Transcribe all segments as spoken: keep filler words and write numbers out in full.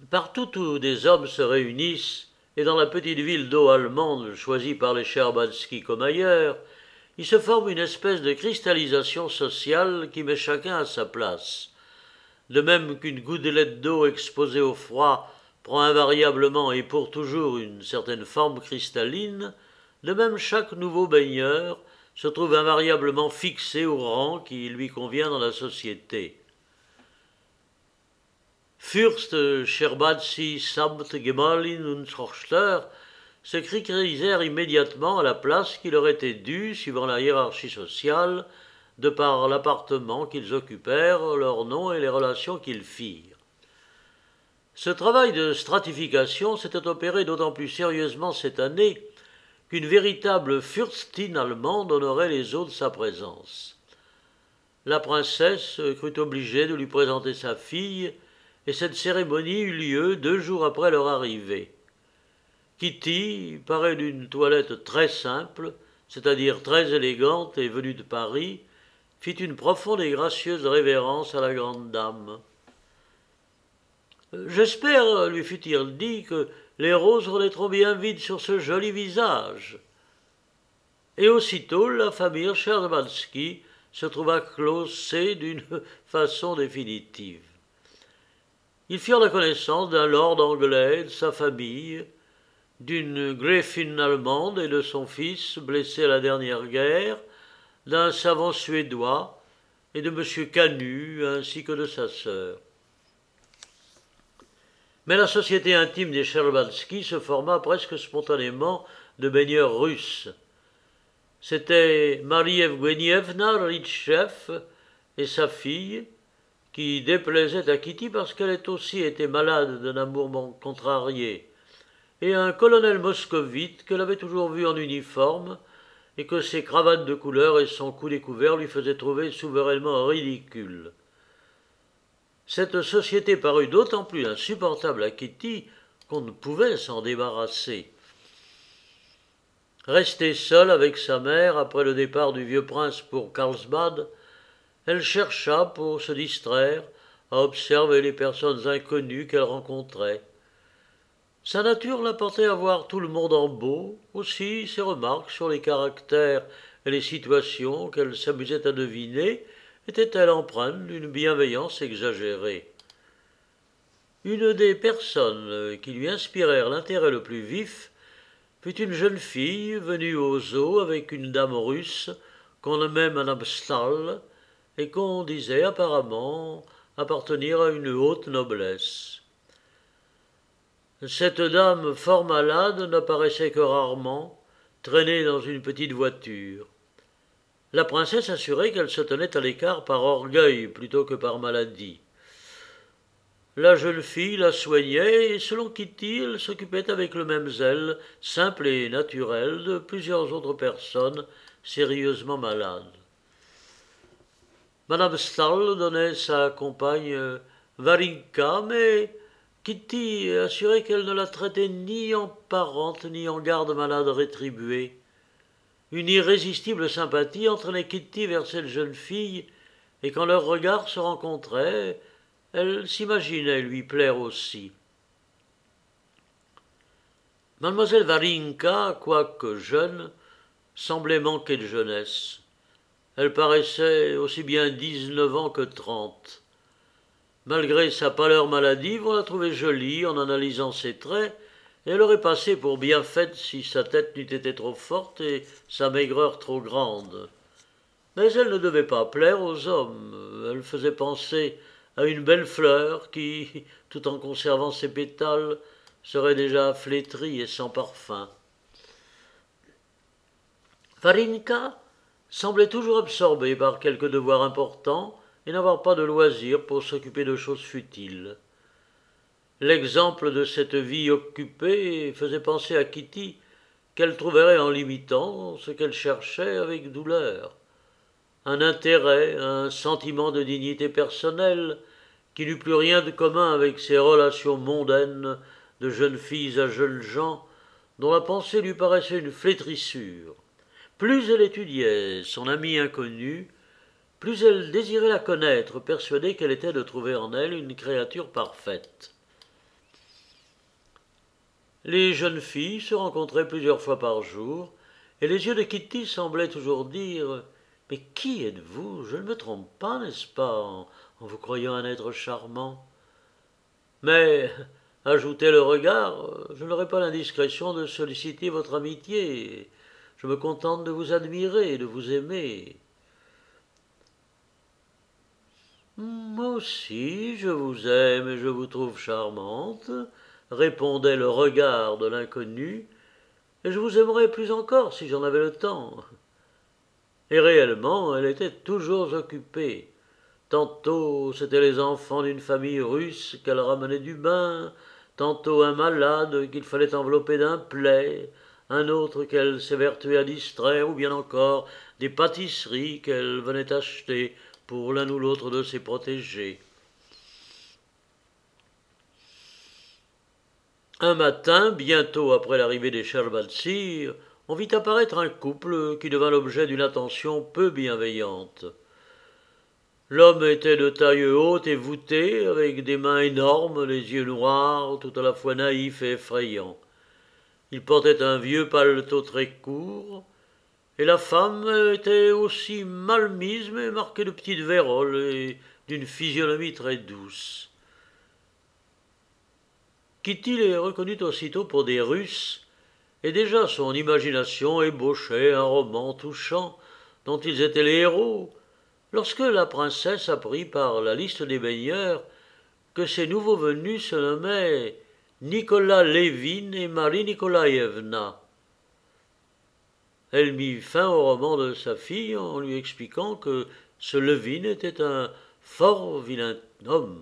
Partout où des hommes se réunissent, et dans la petite ville d'eau allemande choisie par les Scherbatsky comme ailleurs, il se forme une espèce de cristallisation sociale qui met chacun à sa place. De même qu'une gouttelette d'eau exposée au froid prend invariablement et pour toujours une certaine forme cristalline, de même chaque nouveau baigneur se trouve invariablement fixé au rang qui lui convient dans la société. Fürst Scherbatsky samt Gemahlin und Tochter se cristallisèrent immédiatement à la place qui leur était due, suivant la hiérarchie sociale, de par l'appartement qu'ils occupèrent, leur nom et les relations qu'ils firent. Ce travail de stratification s'était opéré d'autant plus sérieusement cette année qu'une véritable Fürstin allemande honorait les eaux de sa présence. La princesse crut obligée de lui présenter sa fille, et cette cérémonie eut lieu deux jours après leur arrivée. Kitty, parée d'une toilette très simple, c'est-à-dire très élégante et venue de Paris, fit une profonde et gracieuse révérence à la grande dame. « J'espère, lui fut-il dit, que les roses renaîtront bien vite sur ce joli visage. » Et aussitôt la famille Scherbatsky se trouva clossée d'une façon définitive. Ils firent la connaissance d'un lord anglais et de sa famille, d'une Gräfin allemande et de son fils blessé à la dernière guerre, d'un savant suédois et de M. Canut ainsi que de sa sœur. Mais la société intime des Scherbatsky se forma presque spontanément de baigneurs russes. C'étaient Marie Evguenievna Ritchev et sa fille, qui déplaisait à Kitty parce qu'elle aussi était malade d'un amour contrarié, et un colonel moscovite qu'elle avait toujours vu en uniforme et que ses cravates de couleur et son cou découvert lui faisaient trouver souverainement ridicule. Cette société parut d'autant plus insupportable à Kitty qu'on ne pouvait s'en débarrasser. Restée seule avec sa mère après le départ du vieux prince pour Carlsbad, elle chercha, pour se distraire, à observer les personnes inconnues qu'elle rencontrait. Sa nature la portait à voir tout le monde en beau, aussi ses remarques sur les caractères et les situations qu'elle s'amusait à deviner étaient-elles empreintes d'une bienveillance exagérée. Une des personnes qui lui inspirèrent l'intérêt le plus vif fut une jeune fille venue aux eaux avec une dame russe qu'on nommait Madame Stahl, et qu'on disait apparemment appartenir à une haute noblesse. Cette dame fort malade n'apparaissait que rarement, traînée dans une petite voiture. La princesse assurait qu'elle se tenait à l'écart par orgueil plutôt que par maladie. La jeune fille la soignait et selon Kitty, elle s'occupait avec le même zèle, simple et naturel, de plusieurs autres personnes sérieusement malades. Madame Stahl donnait sa compagne Varinka, mais Kitty assurait qu'elle ne la traitait ni en parente ni en garde-malade rétribuée. Une irrésistible sympathie entraînait Kitty vers cette jeune fille, et quand leurs regards se rencontraient, elle s'imaginait lui plaire aussi. Mademoiselle Varinka, quoique jeune, semblait manquer de jeunesse. Elle paraissait aussi bien dix-neuf ans que trente. Malgré sa pâleur maladive, on la trouvait jolie en analysant ses traits, et elle aurait passé pour bien faite si sa tête n'eût été trop forte et sa maigreur trop grande. Mais elle ne devait pas plaire aux hommes. Elle faisait penser à une belle fleur qui, tout en conservant ses pétales, serait déjà flétrie et sans parfum. Varinka semblait toujours absorbée par quelque devoir important et n'avoir pas de loisir pour s'occuper de choses futiles. L'exemple de cette vie occupée faisait penser à Kitty qu'elle trouverait en l'imitant ce qu'elle cherchait avec douleur. Un intérêt, un sentiment de dignité personnelle qui n'eut plus rien de commun avec ces relations mondaines de jeunes filles à jeunes gens dont la pensée lui paraissait une flétrissure. Plus elle étudiait son amie inconnue, plus elle désirait la connaître, persuadée qu'elle était de trouver en elle une créature parfaite. Les jeunes filles se rencontraient plusieurs fois par jour, et les yeux de Kitty semblaient toujours dire « Mais qui êtes-vous? Je ne me trompe pas, n'est-ce pas, en, en vous croyant un être charmant ?» Mais, ajoutait le regard, je n'aurai pas l'indiscrétion de solliciter votre amitié. Je me contente de vous admirer et de vous aimer. Moi aussi, je vous aime et je vous trouve charmante, répondait le regard de l'inconnu, et je vous aimerais plus encore si j'en avais le temps. Et réellement, elle était toujours occupée. Tantôt c'étaient les enfants d'une famille russe qu'elle ramenait du bain, tantôt un malade qu'il fallait envelopper d'un plaid, un autre qu'elle s'évertuait à distraire, ou bien encore des pâtisseries qu'elle venait acheter pour l'un ou l'autre de ses protégés. Un matin, bientôt après l'arrivée des Sherbatsir, on vit apparaître un couple qui devint l'objet d'une attention peu bienveillante. L'homme était de taille haute et voûtée, avec des mains énormes, les yeux noirs, tout à la fois naïfs et effrayants. Il portait un vieux paletot très court, et la femme était aussi mal mise, mais marquée de petites vérolles et d'une physionomie très douce. Kitty les reconnut aussitôt pour des Russes, et déjà son imagination ébauchait un roman touchant dont ils étaient les héros, lorsque la princesse apprit par la liste des baigneurs que ces nouveaux venus se nommaient Nicolas Levin et Marie Nikolaïevna. Elle mit fin au roman de sa fille en lui expliquant que ce Levin était un fort vilain homme.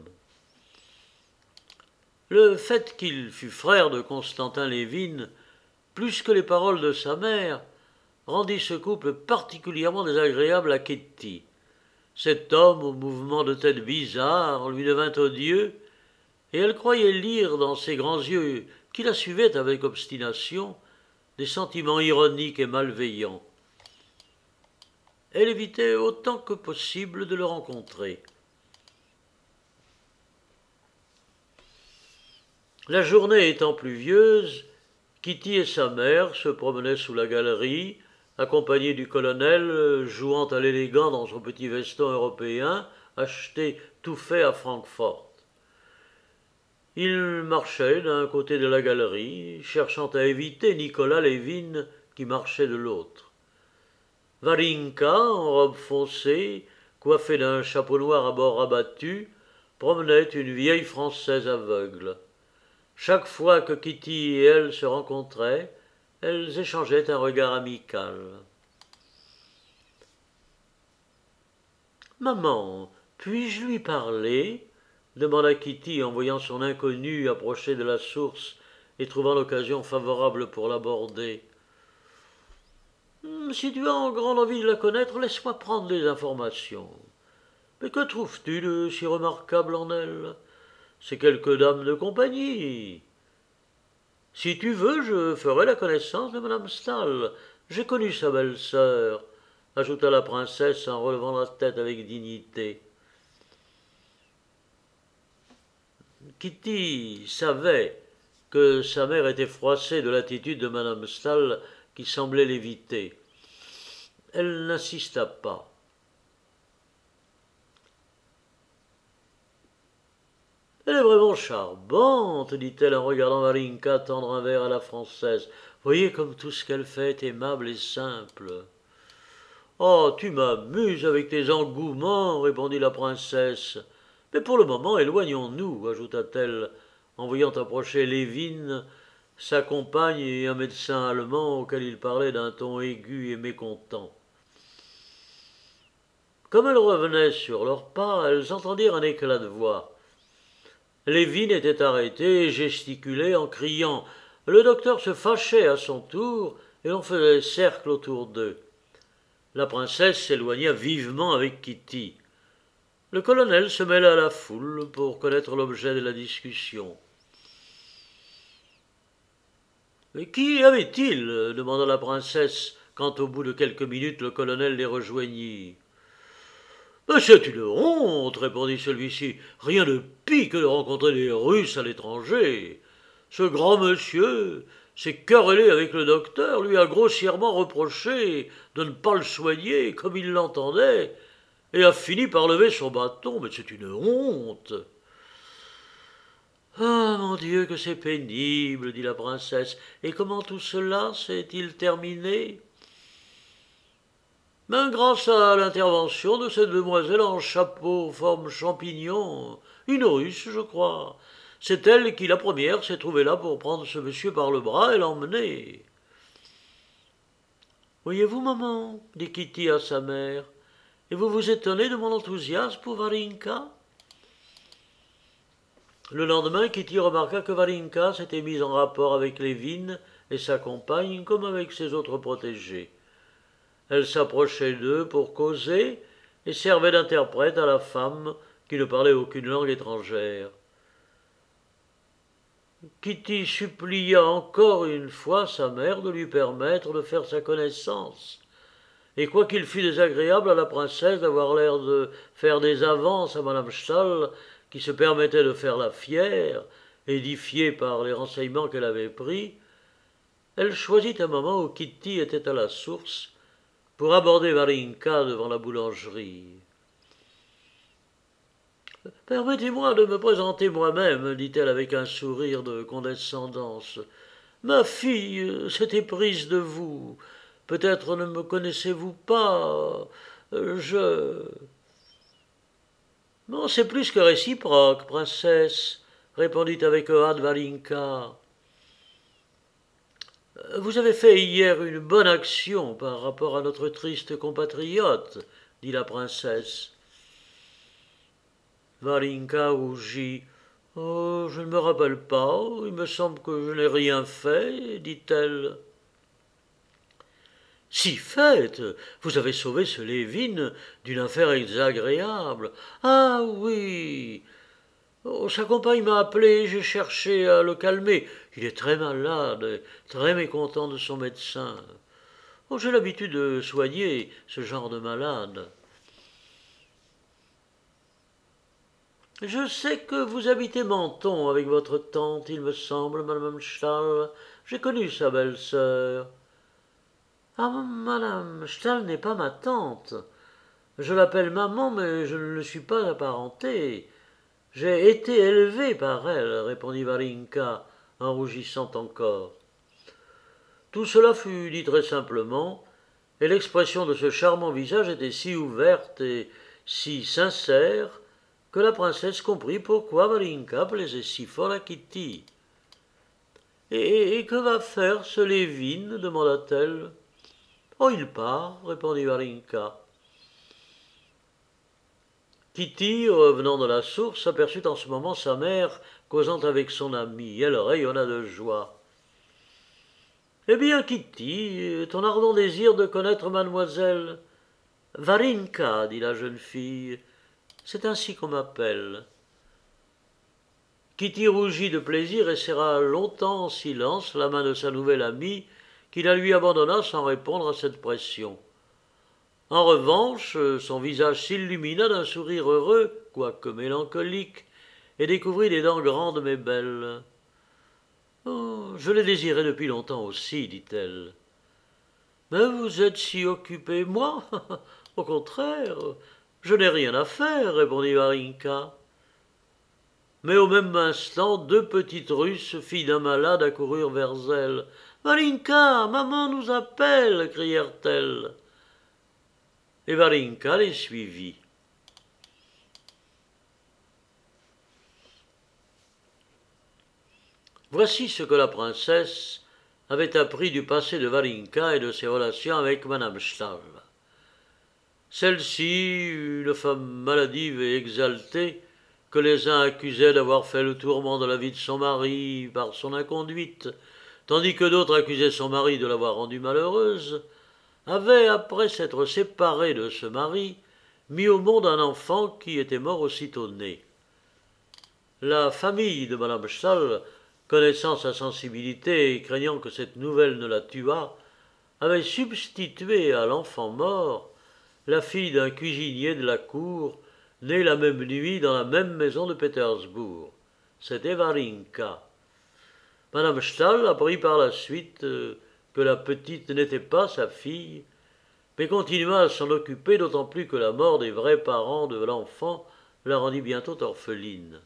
Le fait qu'il fût frère de Constantin Levin, plus que les paroles de sa mère, rendit ce couple particulièrement désagréable à Kitty. Cet homme, au mouvement de tête bizarre, lui devint odieux, et elle croyait lire dans ses grands yeux, qui la suivaient avec obstination, des sentiments ironiques et malveillants. Elle évitait autant que possible de le rencontrer. La journée étant pluvieuse, Kitty et sa mère se promenaient sous la galerie, accompagné du colonel, jouant à l'élégant dans son petit veston européen, acheté tout fait à Francfort. Il marchait d'un côté de la galerie, cherchant à éviter Nicolas Levin qui marchait de l'autre. Varinka, en robe foncée, coiffée d'un chapeau noir à bord abattu, promenait une vieille Française aveugle. Chaque fois que Kitty et elle se rencontraient, elles échangeaient un regard amical. « Maman, puis-je lui parler ?» demanda Kitty en voyant son inconnue approcher de la source et trouvant l'occasion favorable pour l'aborder. « Si tu as en grande envie de la connaître, laisse-moi prendre des informations. Mais que trouves-tu de si remarquable en elle? C'est quelque dame de compagnie. Si tu veux, je ferai la connaissance de madame Stahl. J'ai connu sa belle-sœur, ajouta la princesse en relevant la tête avec dignité. Kitty savait que sa mère était froissée de l'attitude de madame Stahl qui semblait l'éviter. Elle n'insista pas. « Elle est vraiment charmante, dit-elle en regardant Varinka tendre un verre à la française. Voyez comme tout ce qu'elle fait est aimable et simple. »« Oh, tu m'amuses avec tes engouements, répondit la princesse. Mais pour le moment, éloignons-nous, ajouta-t-elle, en voyant approcher Levin, sa compagne et un médecin allemand auquel il parlait d'un ton aigu et mécontent. Comme elles revenaient sur leurs pas, elles entendirent un éclat de voix. Levin était arrêté et gesticulait en criant. Le docteur se fâchait à son tour et l'on faisait cercle autour d'eux. La princesse s'éloigna vivement avec Kitty. Le colonel se mêla à la foule pour connaître l'objet de la discussion. « Mais qui avait-il » demanda la princesse, quand au bout de quelques minutes le colonel les rejoignit. « C'est une honte, répondit celui-ci. Rien de pis que de rencontrer des Russes à l'étranger. Ce grand monsieur s'est querellé avec le docteur, lui a grossièrement reproché de ne pas le soigner comme il l'entendait, et a fini par lever son bâton. Mais c'est une honte. Ah, mon Dieu, que c'est pénible, dit la princesse. Et comment tout cela s'est-il terminé? Ben, grâce à l'intervention de cette demoiselle en chapeau forme champignon, une Russe, je crois. C'est elle qui, la première, s'est trouvée là pour prendre ce monsieur par le bras et l'emmener. Voyez-vous, maman, dit Kitty à sa mère, et vous vous étonnez de mon enthousiasme pour Varinka? Le lendemain, Kitty remarqua que Varinka s'était mise en rapport avec Lévin et sa compagne comme avec ses autres protégés. Elle s'approchait d'eux pour causer et servait d'interprète à la femme qui ne parlait aucune langue étrangère. Kitty supplia encore une fois sa mère de lui permettre de faire sa connaissance. Et quoiqu'il fût désagréable à la princesse d'avoir l'air de faire des avances à madame Stahl, qui se permettait de faire la fière, édifiée par les renseignements qu'elle avait pris, elle choisit un moment où Kitty était à la source pour aborder Varinka devant la boulangerie. « Permettez-moi de me présenter moi-même, dit-elle avec un sourire de condescendance. Ma fille s'est éprise de vous. Peut-être ne me connaissez-vous pas. Je... Non, c'est plus que réciproque, princesse, répondit avec hâte Varinka. Vous avez fait hier une bonne action par rapport à notre triste compatriote, dit la princesse. Varinka rougit. Oh, je ne me rappelle pas, il me semble que je n'ai rien fait, dit-elle. Si fait, vous avez sauvé ce Lévin d'une affaire exagréable. Ah oui. Oh, sa compagne m'a appelé, j'ai cherché à le calmer. Il est très malade, et très mécontent de son médecin. Oh, j'ai l'habitude de soigner ce genre de malade. Je sais que vous habitez Menton avec votre tante, il me semble, madame Stahl. J'ai connu sa belle-sœur. Ah, madame Stahl n'est pas ma tante. Je l'appelle maman, mais je ne le suis pas apparentée. J'ai été élevé par elle, répondit Varinka, en rougissant encore. Tout cela fut dit très simplement, et l'expression de ce charmant visage était si ouverte et si sincère que la princesse comprit pourquoi Varinka plaisait si fort à Kitty. Et, et que va faire ce Lévin demanda-t-elle. Oh, il part, répondit Varinka. Kitty, revenant de la source, aperçut en ce moment sa mère causant avec son amie. Elle rayonna de joie. « Eh bien, Kitty, ton ardent désir de connaître mademoiselle Varinka, dit la jeune fille. C'est ainsi qu'on m'appelle. » Kitty rougit de plaisir et serra longtemps en silence la main de sa nouvelle amie, qui la lui abandonna sans répondre à cette pression. En revanche, son visage s'illumina d'un sourire heureux, quoique mélancolique, et découvrit des dents grandes mais belles. « Oh, je l'ai désiré depuis longtemps aussi, dit-elle. »« Mais vous êtes si occupé, moi, au contraire, je n'ai rien à faire, répondit Varinka. » Mais au même instant, deux petites Russes, filles d'un malade, accoururent vers elle. « Varinka, maman nous appelle !» crièrent-elles. Et Varinka les suivit. Voici ce que la princesse avait appris du passé de Varinka et de ses relations avec madame Stahl. Celle-ci, une femme maladive et exaltée, que les uns accusaient d'avoir fait le tourment de la vie de son mari par son inconduite, tandis que d'autres accusaient son mari de l'avoir rendue malheureuse, avait, après s'être séparée de ce mari, mis au monde un enfant qui était mort aussitôt né. La famille de madame Stahl, connaissant sa sensibilité et craignant que cette nouvelle ne la tuât, avait substitué à l'enfant mort la fille d'un cuisinier de la cour, née la même nuit dans la même maison de Pétersbourg. C'était Varinka. Madame Stahl apprit par la suite euh, que la petite n'était pas sa fille, mais continua à s'en occuper, d'autant plus que la mort des vrais parents de l'enfant la rendit bientôt orpheline.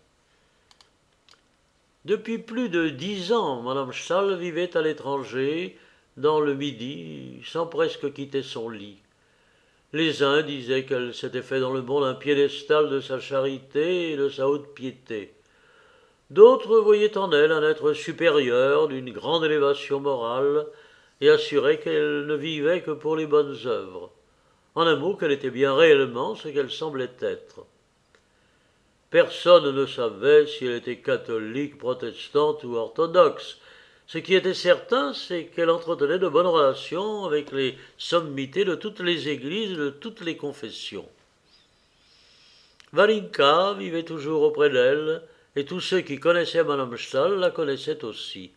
Depuis plus de dix ans, Madame Stahl vivait à l'étranger, dans le Midi, sans presque quitter son lit. Les uns disaient qu'elle s'était fait dans le monde un piédestal de sa charité et de sa haute piété. D'autres voyaient en elle un être supérieur, d'une grande élévation morale, et assuraient qu'elle ne vivait que pour les bonnes œuvres. En un mot, qu'elle était bien réellement ce qu'elle semblait être. Personne ne savait si elle était catholique, protestante ou orthodoxe. Ce qui était certain, c'est qu'elle entretenait de bonnes relations avec les sommités de toutes les églises et de toutes les confessions. Varinka vivait toujours auprès d'elle, et tous ceux qui connaissaient Madame Stahl la connaissaient aussi.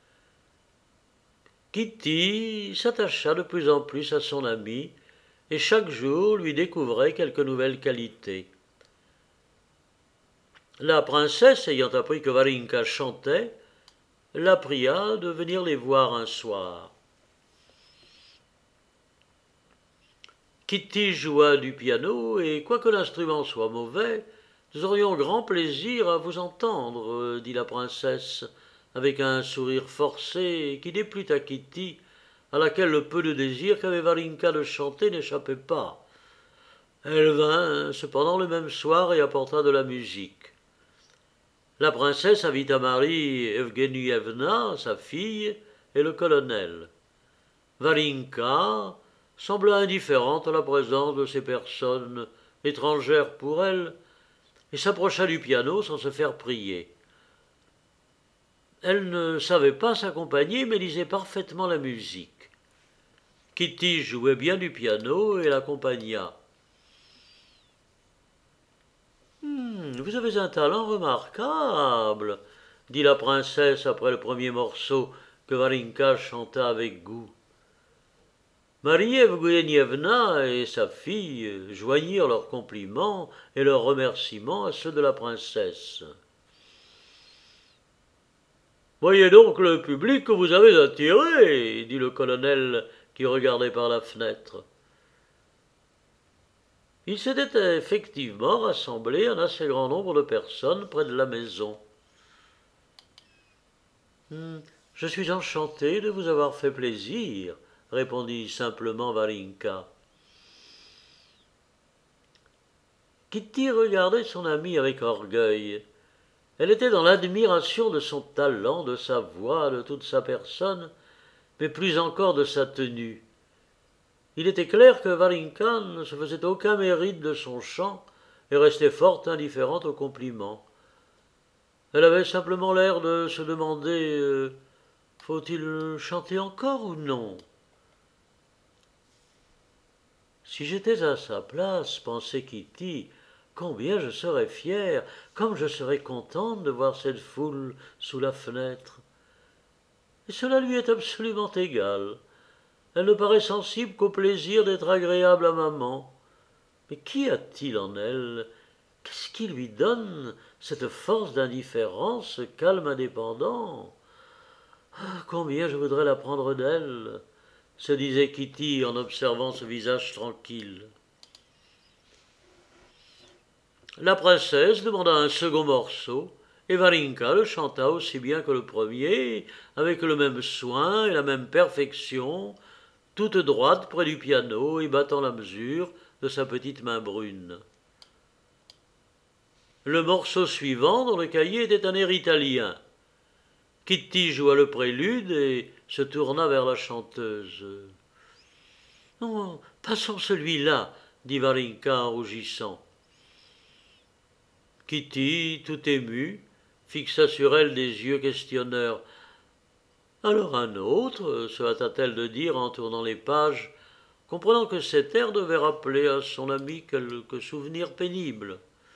Kitty s'attacha de plus en plus à son amie, et chaque jour lui découvrait quelques nouvelles qualités. La princesse, ayant appris que Varinka chantait, la pria de venir les voir un soir. Kitty joua du piano, et quoique l'instrument soit mauvais, nous aurions grand plaisir à vous entendre, dit la princesse, avec un sourire forcé qui déplut à Kitty, à laquelle le peu de désir qu'avait Varinka de chanter n'échappait pas. Elle vint cependant le même soir et apporta de la musique. La princesse invita Marie Evgenievna, sa fille, et le colonel. Varinka sembla indifférente à la présence de ces personnes étrangères pour elle, et s'approcha du piano sans se faire prier. Elle ne savait pas s'accompagner, mais lisait parfaitement la musique. Kitty jouait bien du piano et l'accompagna. Hmm, « Vous avez un talent remarquable, » dit la princesse après le premier morceau que Varinka chanta avec goût. Marie Evgenievna et sa fille joignirent leurs compliments et leurs remerciements à ceux de la princesse. « Voyez donc le public que vous avez attiré, » dit le colonel qui regardait par la fenêtre. Il s'était effectivement rassemblé un assez grand nombre de personnes près de la maison. Hmm, « Je suis enchanté de vous avoir fait plaisir, » répondit simplement Varinka. Kitty regardait son amie avec orgueil. Elle était dans l'admiration de son talent, de sa voix, de toute sa personne, mais plus encore de sa tenue. Il était clair que Varinka ne se faisait aucun mérite de son chant et restait fort indifférente aux compliments. Elle avait simplement l'air de se demander euh, « Faut-il chanter encore ou non ?» Si j'étais à sa place, pensait Kitty, combien je serais fière, comme je serais contente de voir cette foule sous la fenêtre. Et cela lui est absolument égal. Elle ne paraît sensible qu'au plaisir d'être agréable à maman. Mais qu'y a-t-il en elle? Qu'est-ce qui lui donne cette force d'indifférence, ce calme indépendant? Ah, combien je voudrais l'apprendre d'elle, se disait Kitty en observant ce visage tranquille. La princesse demanda un second morceau, et Varinka le chanta aussi bien que le premier, avec le même soin et la même perfection, toute droite près du piano et battant la mesure de sa petite main brune. Le morceau suivant dans le cahier était un air italien. Kitty joua le prélude et se tourna vers la chanteuse. « Non, passons celui-là, » dit Varinka en rougissant. Kitty, tout émue, fixa sur elle des yeux questionneurs. « Alors un autre, » se hâta-t-elle de dire en tournant les pages, comprenant que cet air devait rappeler à son ami quelques souvenirs pénibles.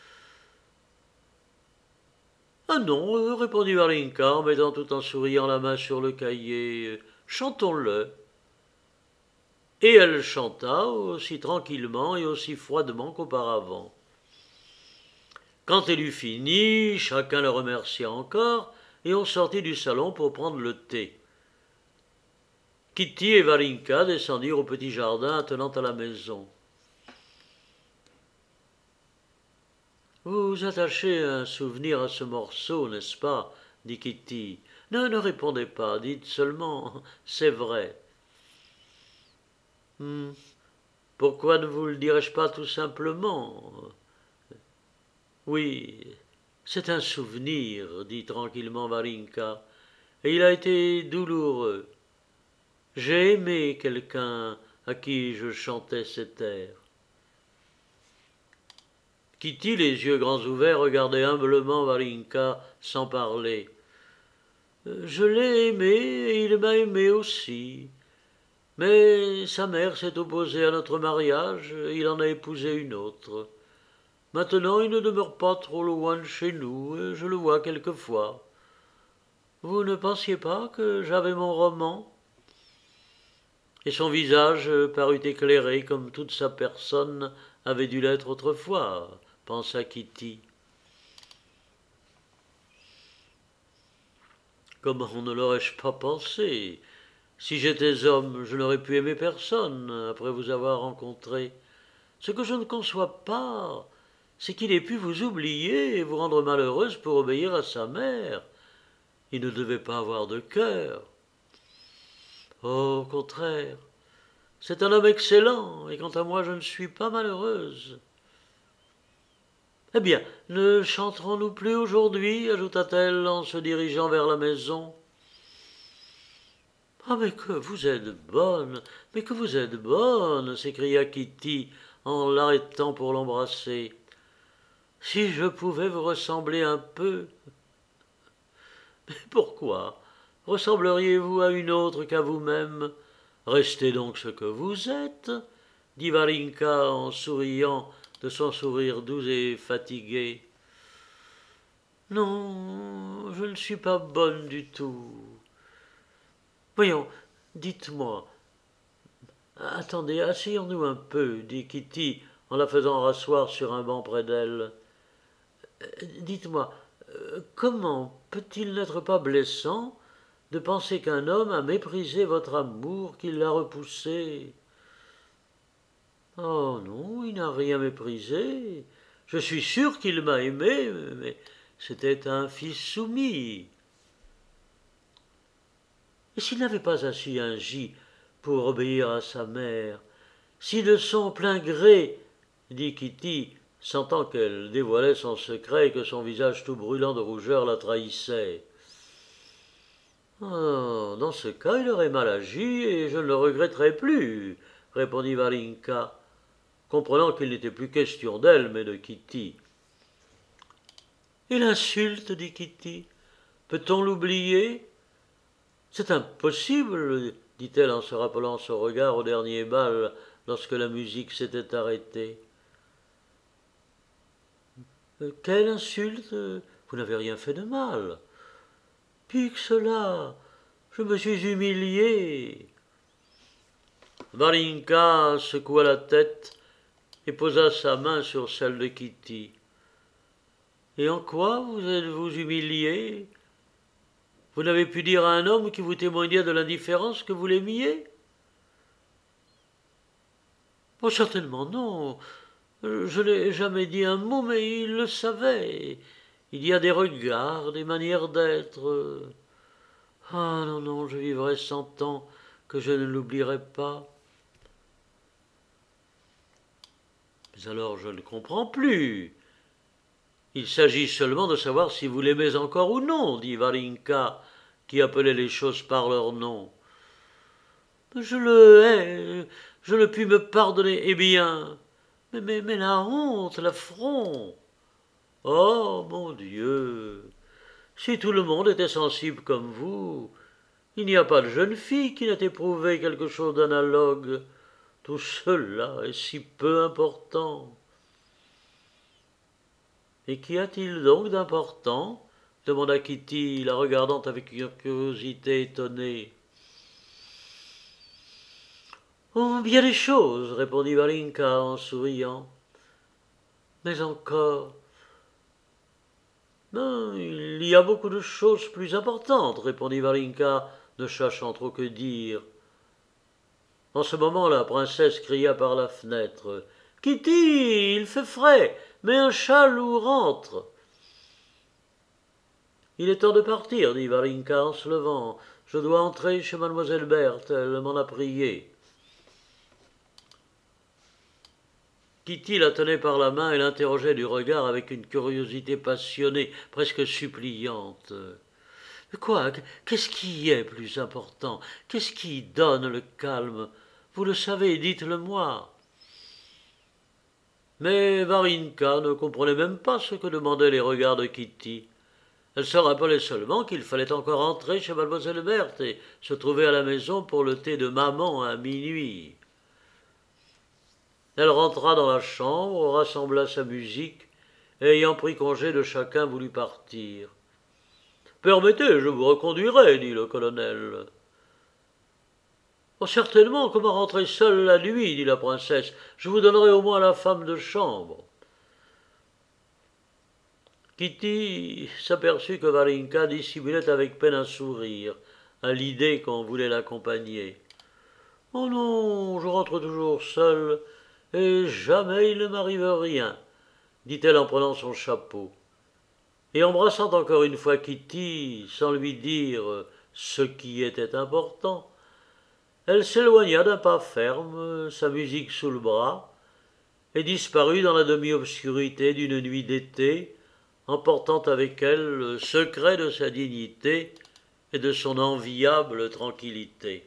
« Ah non, » répondit Varinka en mettant tout en souriant la main sur le cahier, « chantons-le. » Et elle chanta aussi tranquillement et aussi froidement qu'auparavant. Quand elle eut fini, chacun le remercia encore, et on sortit du salon pour prendre le thé. Kitty et Varinka descendirent au petit jardin attenant à la maison. « Vous attachez un souvenir à ce morceau, n'est-ce pas ?» dit Kitty. « Ne, ne répondez pas, dites seulement « c'est vrai ». Hmm. Pourquoi ne vous le dirais-je pas tout simplement ? Oui, c'est un souvenir, dit tranquillement Varinka, et il a été douloureux. J'ai aimé quelqu'un à qui je chantais cet air. Kitty, les yeux grands ouverts, regardait humblement Varinka sans parler. Je l'ai aimé et il m'a aimé aussi. Mais sa mère s'est opposée à notre mariage, et il en a épousé une autre. Maintenant, il ne demeure pas trop loin de chez nous, et je le vois quelquefois. Vous ne pensiez pas que j'avais mon roman ? Et son visage parut éclairé comme toute sa personne avait dû l'être autrefois, pensa Kitty. Comment ne l'aurais-je pas pensé ? Si j'étais homme, je n'aurais pu aimer personne après vous avoir rencontré. Ce que je ne conçois pas, c'est qu'il ait pu vous oublier et vous rendre malheureuse pour obéir à sa mère. Il ne devait pas avoir de cœur. Oh, au contraire, c'est un homme excellent, et quant à moi, je ne suis pas malheureuse. Eh bien, ne chanterons-nous plus aujourd'hui, ajouta-t-elle en se dirigeant vers la maison. Ah, mais que vous êtes bonne, mais que vous êtes bonne, s'écria Kitty en l'arrêtant pour l'embrasser. Si je pouvais vous ressembler un peu. Mais pourquoi ressembleriez-vous à une autre qu'à vous-même ? Restez donc ce que vous êtes, dit Varinka en souriant de son sourire doux et fatigué. Non, je ne suis pas bonne du tout. Voyons, dites-moi. Attendez, asseyons-nous un peu, dit Kitty en la faisant rasseoir sur un banc près d'elle. Dites-moi, comment peut-il n'être pas blessant de penser qu'un homme a méprisé votre amour, qu'il l'a repoussé ? Oh non, il n'a rien méprisé. Je suis sûr qu'il m'a aimé, mais c'était un fils soumis. Et s'il n'avait pas assis un gîte pour obéir à sa mère, si de son plein gré, dit Kitty, sentant qu'elle dévoilait son secret et que son visage tout brûlant de rougeur la trahissait. Oh, dans ce cas, il aurait mal agi et je ne le regretterai plus, répondit Varinka, comprenant qu'il n'était plus question d'elle, mais de Kitty. Et l'insulte, dit Kitty, peut-on l'oublier ? C'est impossible, dit-elle en se rappelant son regard au dernier bal, lorsque la musique s'était arrêtée. Quelle insulte ? Vous n'avez rien fait de mal. Pis que cela, je me suis humiliée. Varinka secoua la tête et posa sa main sur celle de Kitty. Et en quoi vous êtes-vous humiliée ? Vous n'avez pu dire à un homme qui vous témoignait de l'indifférence que vous l'aimiez ? Oh, certainement non. Je n'ai jamais dit un mot, mais il le savait. Il y a des regards, des manières d'être. Ah non, non, je vivrai cent ans que je ne l'oublierai pas. Mais alors je ne comprends plus. Il s'agit seulement de savoir si vous l'aimez encore ou non, dit Varinka, qui appelait les choses par leur nom. Je le hais, je ne puis me pardonner. Eh bien, mais, mais, mais la honte, l'affront. Oh, mon Dieu, si tout le monde était sensible comme vous, il n'y a pas de jeune fille qui n'ait éprouvé quelque chose d'analogue. Tout cela est si peu important. Et qu'y a-t-il donc d'important ? Demanda Kitty, la regardant avec une curiosité étonnée. Oh, bien des choses, répondit Varinka en souriant. Mais encore, Ben, il y a beaucoup de choses plus importantes, répondit Varinka, ne sachant trop que dire. En ce moment, la princesse cria par la fenêtre. Kitty, il fait frais, mets un châle ou rentre. Il est temps de partir, dit Varinka en se levant. Je dois entrer chez mademoiselle Berthe, elle m'en a prié. Kitty la tenait par la main et l'interrogeait du regard avec une curiosité passionnée, presque suppliante. Mais quoi? Qu'est-ce qui est plus important? Qu'est-ce qui donne le calme? Vous le savez, dites-le-moi. Mais Varinka ne comprenait même pas ce que demandaient les regards de Kitty. Elle se rappelait seulement qu'il fallait encore entrer chez mademoiselle Berthe et se trouver à la maison pour le thé de maman à minuit. Elle rentra dans la chambre, rassembla sa musique, et ayant pris congé de chacun voulut partir. « Permettez, je vous reconduirai, dit le colonel. Oh, certainement, comment rentrer seule la nuit, dit la princesse. Je vous donnerai au moins la femme de chambre. Kitty s'aperçut que Varinka dissimulait avec peine un sourire, à l'idée qu'on voulait l'accompagner. « Oh non, je rentre toujours seule, et jamais il ne m'arrive rien, dit-elle en prenant son chapeau. Et embrassant encore une fois Kitty, sans lui dire ce qui était important, elle s'éloigna d'un pas ferme, sa musique sous le bras, et disparut dans la demi-obscurité d'une nuit d'été, emportant avec elle le secret de sa dignité et de son enviable tranquillité.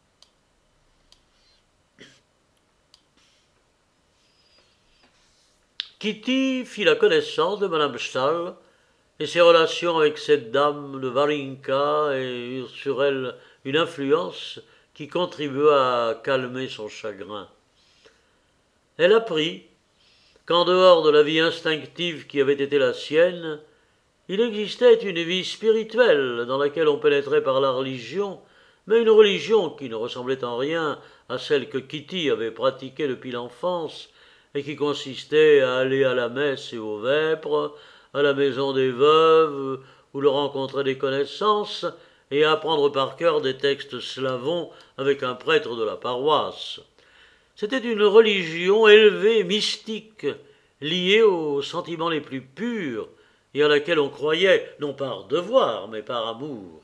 Kitty fit la connaissance de madame Stahl, et ses relations avec cette dame de Varinka eurent sur elle une influence qui contribua à calmer son chagrin. Elle apprit qu'en dehors de la vie instinctive qui avait été la sienne, il existait une vie spirituelle dans laquelle on pénétrait par la religion, mais une religion qui ne ressemblait en rien à celle que Kitty avait pratiquée depuis l'enfance et qui consistait à aller à la messe et aux vêpres, à la maison des veuves, où l'on rencontrait des connaissances, et à apprendre par cœur des textes slavons avec un prêtre de la paroisse. C'était une religion élevée, mystique, liée aux sentiments les plus purs, et à laquelle on croyait, non par devoir, mais par amour.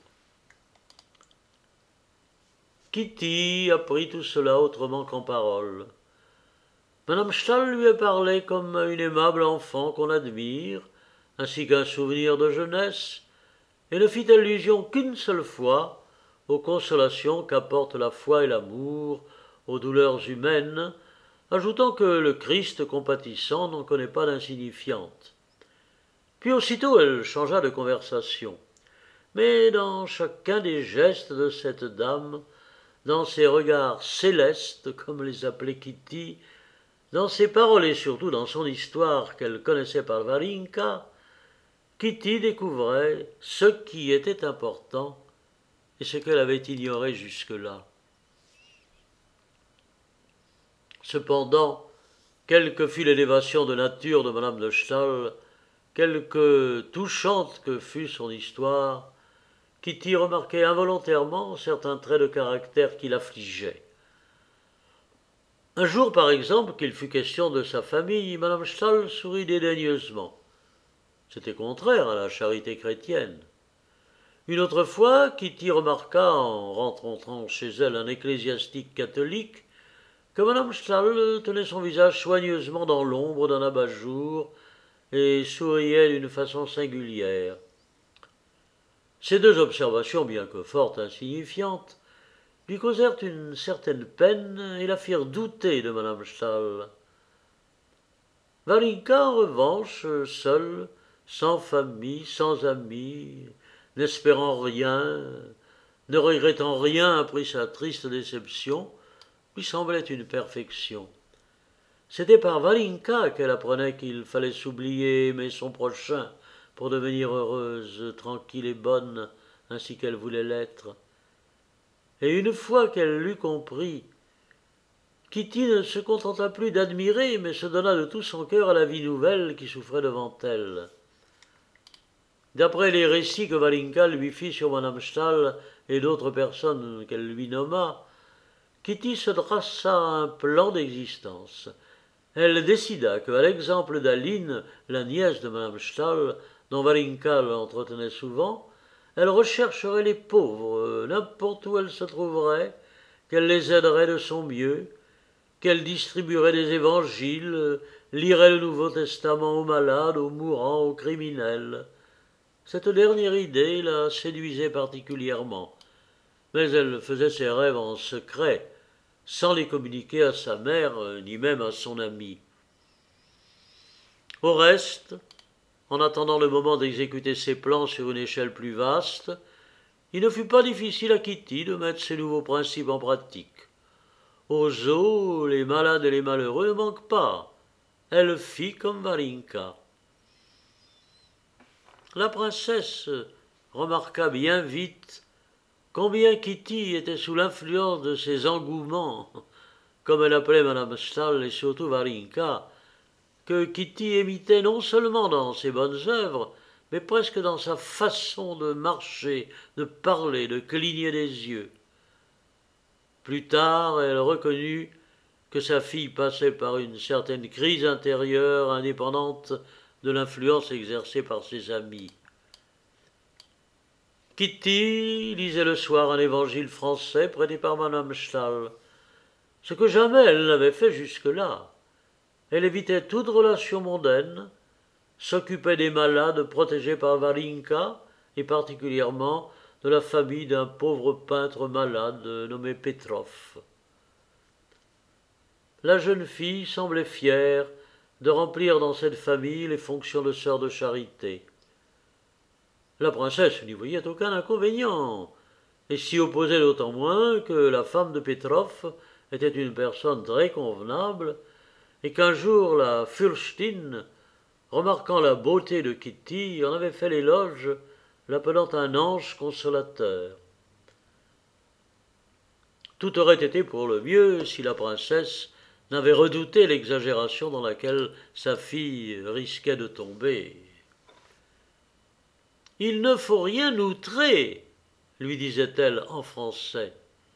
Kitty apprit tout cela autrement qu'en paroles. Madame Stahl lui a parlé comme à une aimable enfant qu'on admire, ainsi qu'un souvenir de jeunesse, et ne fit allusion qu'une seule fois aux consolations qu'apportent la foi et l'amour aux douleurs humaines, ajoutant que le Christ compatissant n'en connaît pas d'insignifiante. Puis aussitôt elle changea de conversation. Mais dans chacun des gestes de cette dame, dans ses regards célestes, comme les appelait Kitty, dans ses paroles et surtout dans son histoire qu'elle connaissait par Varinka, Kitty découvrait ce qui était important et ce qu'elle avait ignoré jusque-là. Cependant, quelle que fût l'élévation de nature de madame de Stahl, quelque touchante que fût son histoire, Kitty remarquait involontairement certains traits de caractère qui l'affligeaient. Un jour, par exemple, qu'il fut question de sa famille, madame Stahl sourit dédaigneusement. C'était contraire à la charité chrétienne. Une autre fois, Kitty remarqua, en rencontrant chez elle un ecclésiastique catholique, que madame Stahl tenait son visage soigneusement dans l'ombre d'un abat-jour et souriait d'une façon singulière. Ces deux observations, bien que fort insignifiantes, lui causèrent une certaine peine et la firent douter de madame Stahl. Varinka, en revanche, seule, sans famille, sans amis, n'espérant rien, ne regrettant rien après sa triste déception, lui semblait une perfection. C'était par Varinka qu'elle apprenait qu'il fallait s'oublier, aimer son prochain, pour devenir heureuse, tranquille et bonne, ainsi qu'elle voulait l'être. Et une fois qu'elle l'eut compris, Kitty ne se contenta plus d'admirer, mais se donna de tout son cœur à la vie nouvelle qui s'offrait devant elle. D'après les récits que Valinka lui fit sur Madame Stahl et d'autres personnes qu'elle lui nomma, Kitty se traça un plan d'existence. Elle décida qu'à l'exemple d'Aline, la nièce de Madame Stahl, dont Valinka l'entretenait souvent, elle rechercherait les pauvres, n'importe où elle se trouverait, qu'elle les aiderait de son mieux, qu'elle distribuerait des évangiles, lirait le Nouveau Testament aux malades, aux mourants, aux criminels. Cette dernière idée la séduisait particulièrement, mais elle faisait ses rêves en secret, sans les communiquer à sa mère, ni même à son amie. Au reste, en attendant le moment d'exécuter ses plans sur une échelle plus vaste, il ne fut pas difficile à Kitty de mettre ses nouveaux principes en pratique. Aux zoos, les malades et les malheureux ne manquent pas. Elle fit comme Valinka. La princesse remarqua bien vite combien Kitty était sous l'influence de ses engouements, comme elle appelait Madame Stahl et surtout Valinka, que Kitty imitait non seulement dans ses bonnes œuvres, mais presque dans sa façon de marcher, de parler, de cligner des yeux. Plus tard, elle reconnut que sa fille passait par une certaine crise intérieure indépendante de l'influence exercée par ses amis. Kitty lisait le soir un évangile français prêté par Madame Stahl, ce que jamais elle n'avait fait jusque-là. Elle évitait toute relation mondaine, s'occupait des malades protégés par Valinka, et particulièrement de la famille d'un pauvre peintre malade nommé Petrov. La jeune fille semblait fière de remplir dans cette famille les fonctions de sœur de charité. La princesse n'y voyait aucun inconvénient, et s'y opposait d'autant moins que la femme de Petrov était une personne très convenable, et qu'un jour la Fürstin, remarquant la beauté de Kitty, en avait fait l'éloge, l'appelant un ange consolateur. Tout aurait été pour le mieux si la princesse n'avait redouté l'exagération dans laquelle sa fille risquait de tomber. « Il ne faut rien outrer, lui disait-elle en français.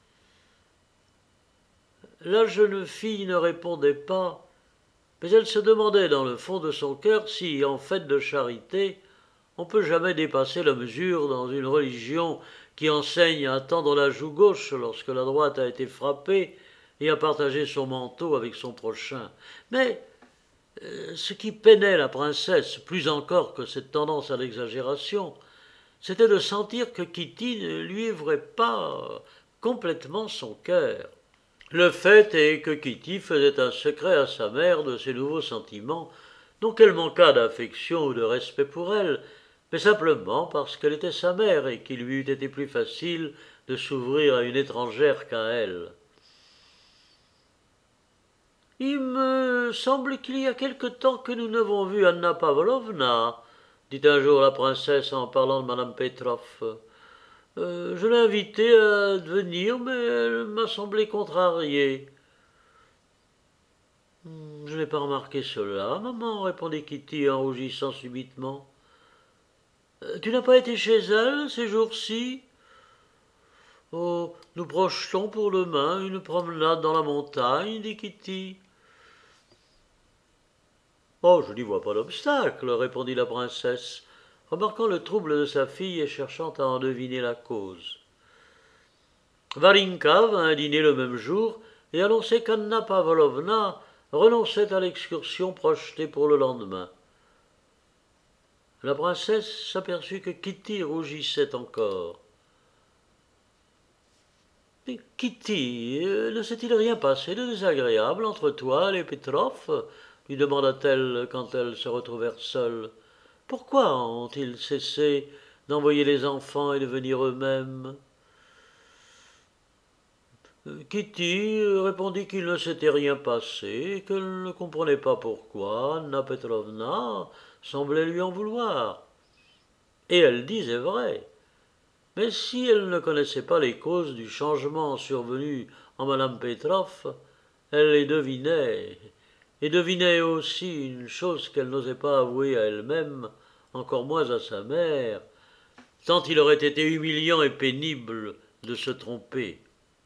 La jeune fille ne répondait pas, mais elle se demandait dans le fond de son cœur si, en fait de charité, on peut jamais dépasser la mesure dans une religion qui enseigne à tendre la joue gauche lorsque la droite a été frappée et à partager son manteau avec son prochain. Mais euh, ce qui peinait la princesse, plus encore que cette tendance à l'exagération, c'était de sentir que Kitty ne lui ouvrait pas complètement son cœur. Le fait est que Kitty faisait un secret à sa mère de ses nouveaux sentiments, non qu'elle manquât d'affection ou de respect pour elle, mais simplement parce qu'elle était sa mère et qu'il lui eût été plus facile de s'ouvrir à une étrangère qu'à elle. « Il me semble qu'il y a quelque temps que nous n'avons vu Anna Pavlovna, dit un jour la princesse en parlant de madame Petrov. Euh, je l'ai invitée à venir, mais elle m'a semblé contrariée. Je n'ai pas remarqué cela, maman, répondit Kitty en rougissant subitement. Tu n'as pas été chez elle ces jours-ci? Oh, nous projetons pour demain une promenade dans la montagne, dit Kitty. Oh, je n'y vois pas d'obstacle, répondit la princesse, remarquant le trouble de sa fille et cherchant à en deviner la cause. Valinka vint dîner le même jour et annonçait qu'Anna Pavlovna renonçait à l'excursion projetée pour le lendemain. La princesse s'aperçut que Kitty rougissait encore. « Mais Kitty, ne s'est-il rien passé de désagréable entre toi et Petrov ?» lui demanda-t-elle quand elles se retrouvèrent seules. « Pourquoi ont-ils cessé d'envoyer les enfants et de venir eux-mêmes ?» Kitty répondit qu'il ne s'était rien passé et qu'elle ne comprenait pas pourquoi Anna Petrovna semblait lui en vouloir. Et elle disait vrai. Mais si elle ne connaissait pas les causes du changement survenu en madame Petrov, elle les devinait, et devinait aussi une chose qu'elle n'osait pas avouer à elle-même encore moins à sa mère, tant il aurait été humiliant et pénible de se tromper.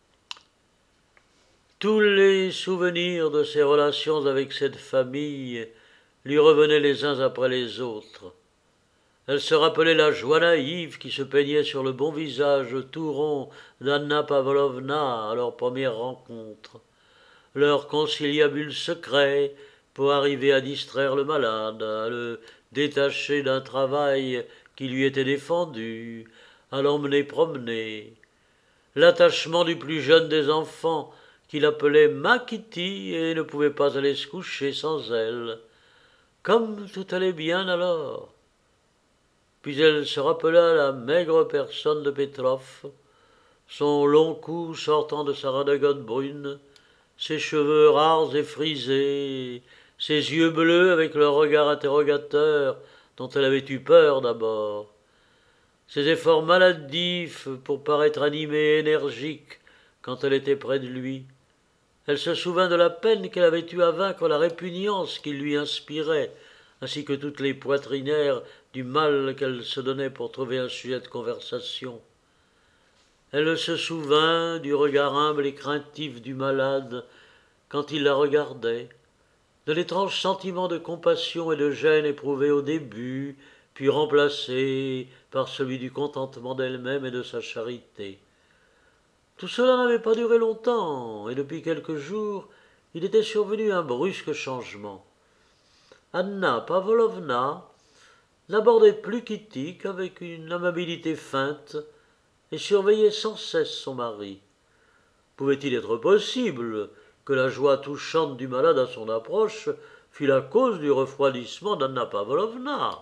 Tous les souvenirs de ses relations avec cette famille lui revenaient les uns après les autres. Elle se rappelait la joie naïve qui se peignait sur le bon visage tout rond d'Anna Pavlovna à leur première rencontre, leur conciliabule secret pour arriver à distraire le malade, à le détacher d'un travail qui lui était défendu, à l'emmener promener, l'attachement du plus jeune des enfants qu'il appelait ma Kitty et ne pouvait pas aller se coucher sans elle, comme tout allait bien alors. Puis elle se rappela la maigre personne de Petrov, son long cou sortant de sa redingote brune, ses cheveux rares et frisés, ses yeux bleus avec leur regard interrogateur dont elle avait eu peur d'abord, ses efforts maladifs pour paraître animée et énergique quand elle était près de lui. Elle se souvint de la peine qu'elle avait eue à vaincre la répugnance qu'il lui inspirait, ainsi que toutes les poitrinaires du mal qu'elle se donnait pour trouver un sujet de conversation. Elle se souvint du regard humble et craintif du malade quand il la regardait, de l'étrange sentiment de compassion et de gêne éprouvé au début, puis remplacé par celui du contentement d'elle-même et de sa charité. Tout cela n'avait pas duré longtemps, et depuis quelques jours, il était survenu un brusque changement. Anna Pavlovna n'abordait plus Kitty qu'avec une amabilité feinte et surveillait sans cesse son mari. Pouvait-il être possible que la joie touchante du malade à son approche fût la cause du refroidissement d'Anna Pavlovna?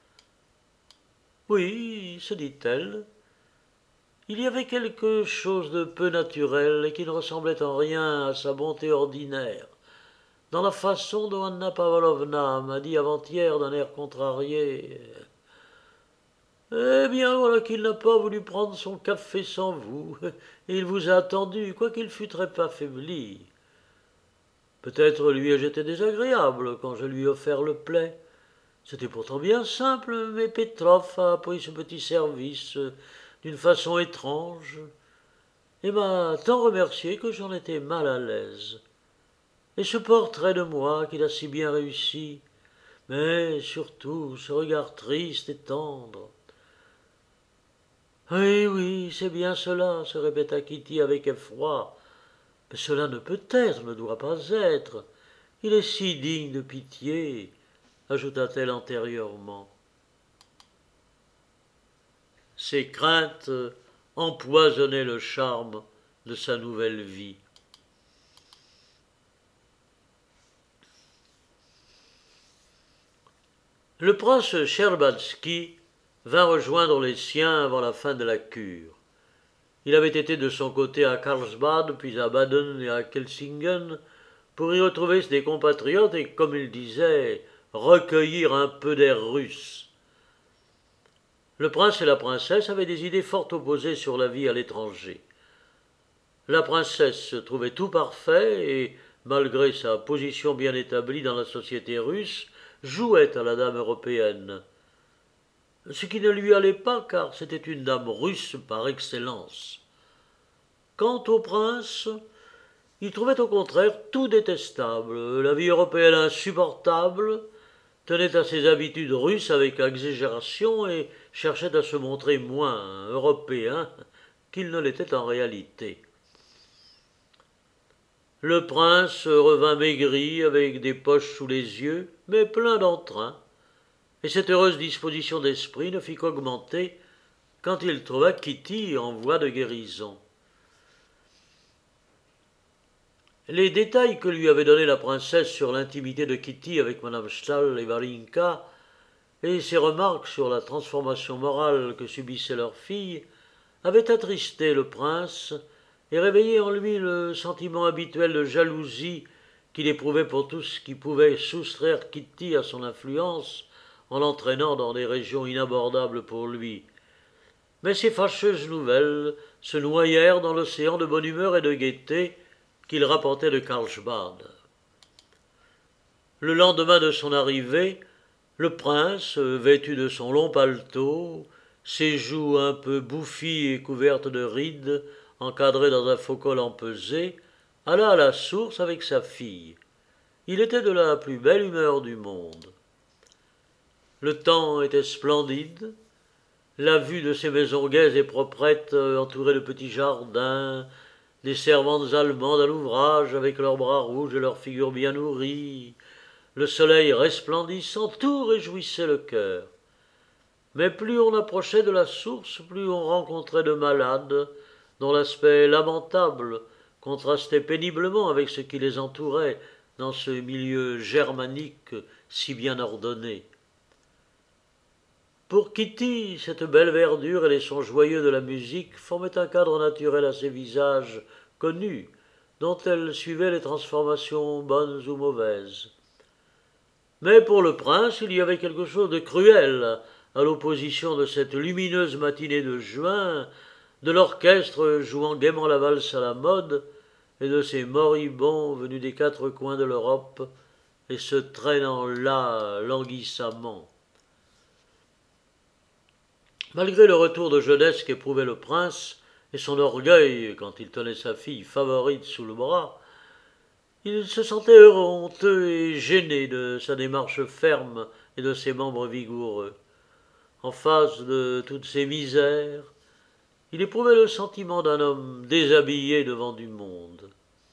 Oui, se dit-elle, il y avait quelque chose de peu naturel et qui ne ressemblait en rien à sa bonté ordinaire dans la façon dont Anna Pavlovna m'a dit avant-hier d'un air contrarié « Eh bien, voilà qu'il n'a pas voulu prendre son café sans vous, et il vous a attendu, quoiqu'il fût très affaibli. Peut-être lui ai-je été désagréable quand je lui ai offert le plaid. C'était pourtant bien simple, mais Petrov a pris ce petit service d'une façon étrange, et m'a tant remercié que j'en étais mal à l'aise. Et ce portrait de moi qu'il a si bien réussi, mais surtout ce regard triste et tendre. Oui, oui, c'est bien cela, se répéta Kitty avec effroi. Mais cela ne peut être, ne doit pas être. Il est si digne de pitié, ajouta-t-elle antérieurement. Ses craintes empoisonnaient le charme de sa nouvelle vie. Le prince Scherbatsky vint rejoindre les siens avant la fin de la cure. Il avait été de son côté à Karlsbad, puis à Baden et à Kelsingen, pour y retrouver des compatriotes et, comme il disait, recueillir un peu d'air russe. Le prince et la princesse avaient des idées fort opposées sur la vie à l'étranger. La princesse trouvait tout parfait et, malgré sa position bien établie dans la société russe, jouait à la dame européenne. Ce qui ne lui allait pas, car c'était une dame russe par excellence. Quant au prince, il trouvait au contraire tout détestable, la vie européenne insupportable, tenait à ses habitudes russes avec exagération et cherchait à se montrer moins européen qu'il ne l'était en réalité. Le prince revint maigri, avec des poches sous les yeux, mais plein d'entrain, et cette heureuse disposition d'esprit ne fit qu'augmenter quand il trouva Kitty en voie de guérison. Les détails que lui avait donnés la princesse sur l'intimité de Kitty avec madame Stahl et Varinka, et ses remarques sur la transformation morale que subissait leur fille, avaient attristé le prince et réveillé en lui le sentiment habituel de jalousie qu'il éprouvait pour tout ce qui pouvait soustraire Kitty à son influence en l'entraînant dans des régions inabordables pour lui. Mais ces fâcheuses nouvelles se noyèrent dans l'océan de bonne humeur et de gaieté qu'il rapportait de Karlsbad. Le lendemain de son arrivée, Le prince, vêtu de son long paletot, ses joues un peu bouffies et couvertes de rides, encadrées dans un faux col empesé, alla à la source avec sa fille. Il était de la plus belle humeur du monde. Le temps était splendide. La vue de ces maisons gaies et proprettes, entourées de petits jardins, des servantes allemandes à l'ouvrage avec leurs bras rouges et leurs figures bien nourries, le soleil resplendissant, tout réjouissait le cœur. Mais plus on approchait de la source, plus on rencontrait de malades, dont l'aspect lamentable contrastait péniblement avec ce qui les entourait dans ce milieu germanique si bien ordonné. Pour Kitty, cette belle verdure et les sons joyeux de la musique formaient un cadre naturel à ces visages connus, dont elle suivait les transformations bonnes ou mauvaises. Mais pour le prince, il y avait quelque chose de cruel à l'opposition de cette lumineuse matinée de juin, de l'orchestre jouant gaiement la valse à la mode, et de ces moribonds venus des quatre coins de l'Europe et se traînant là languissamment. Malgré le retour de jeunesse qu'éprouvait le prince et son orgueil quand il tenait sa fille favorite sous le bras, il se sentait heureux, honteux et gêné de sa démarche ferme et de ses membres vigoureux. En face de toutes ces misères, il éprouvait le sentiment d'un homme déshabillé devant du monde.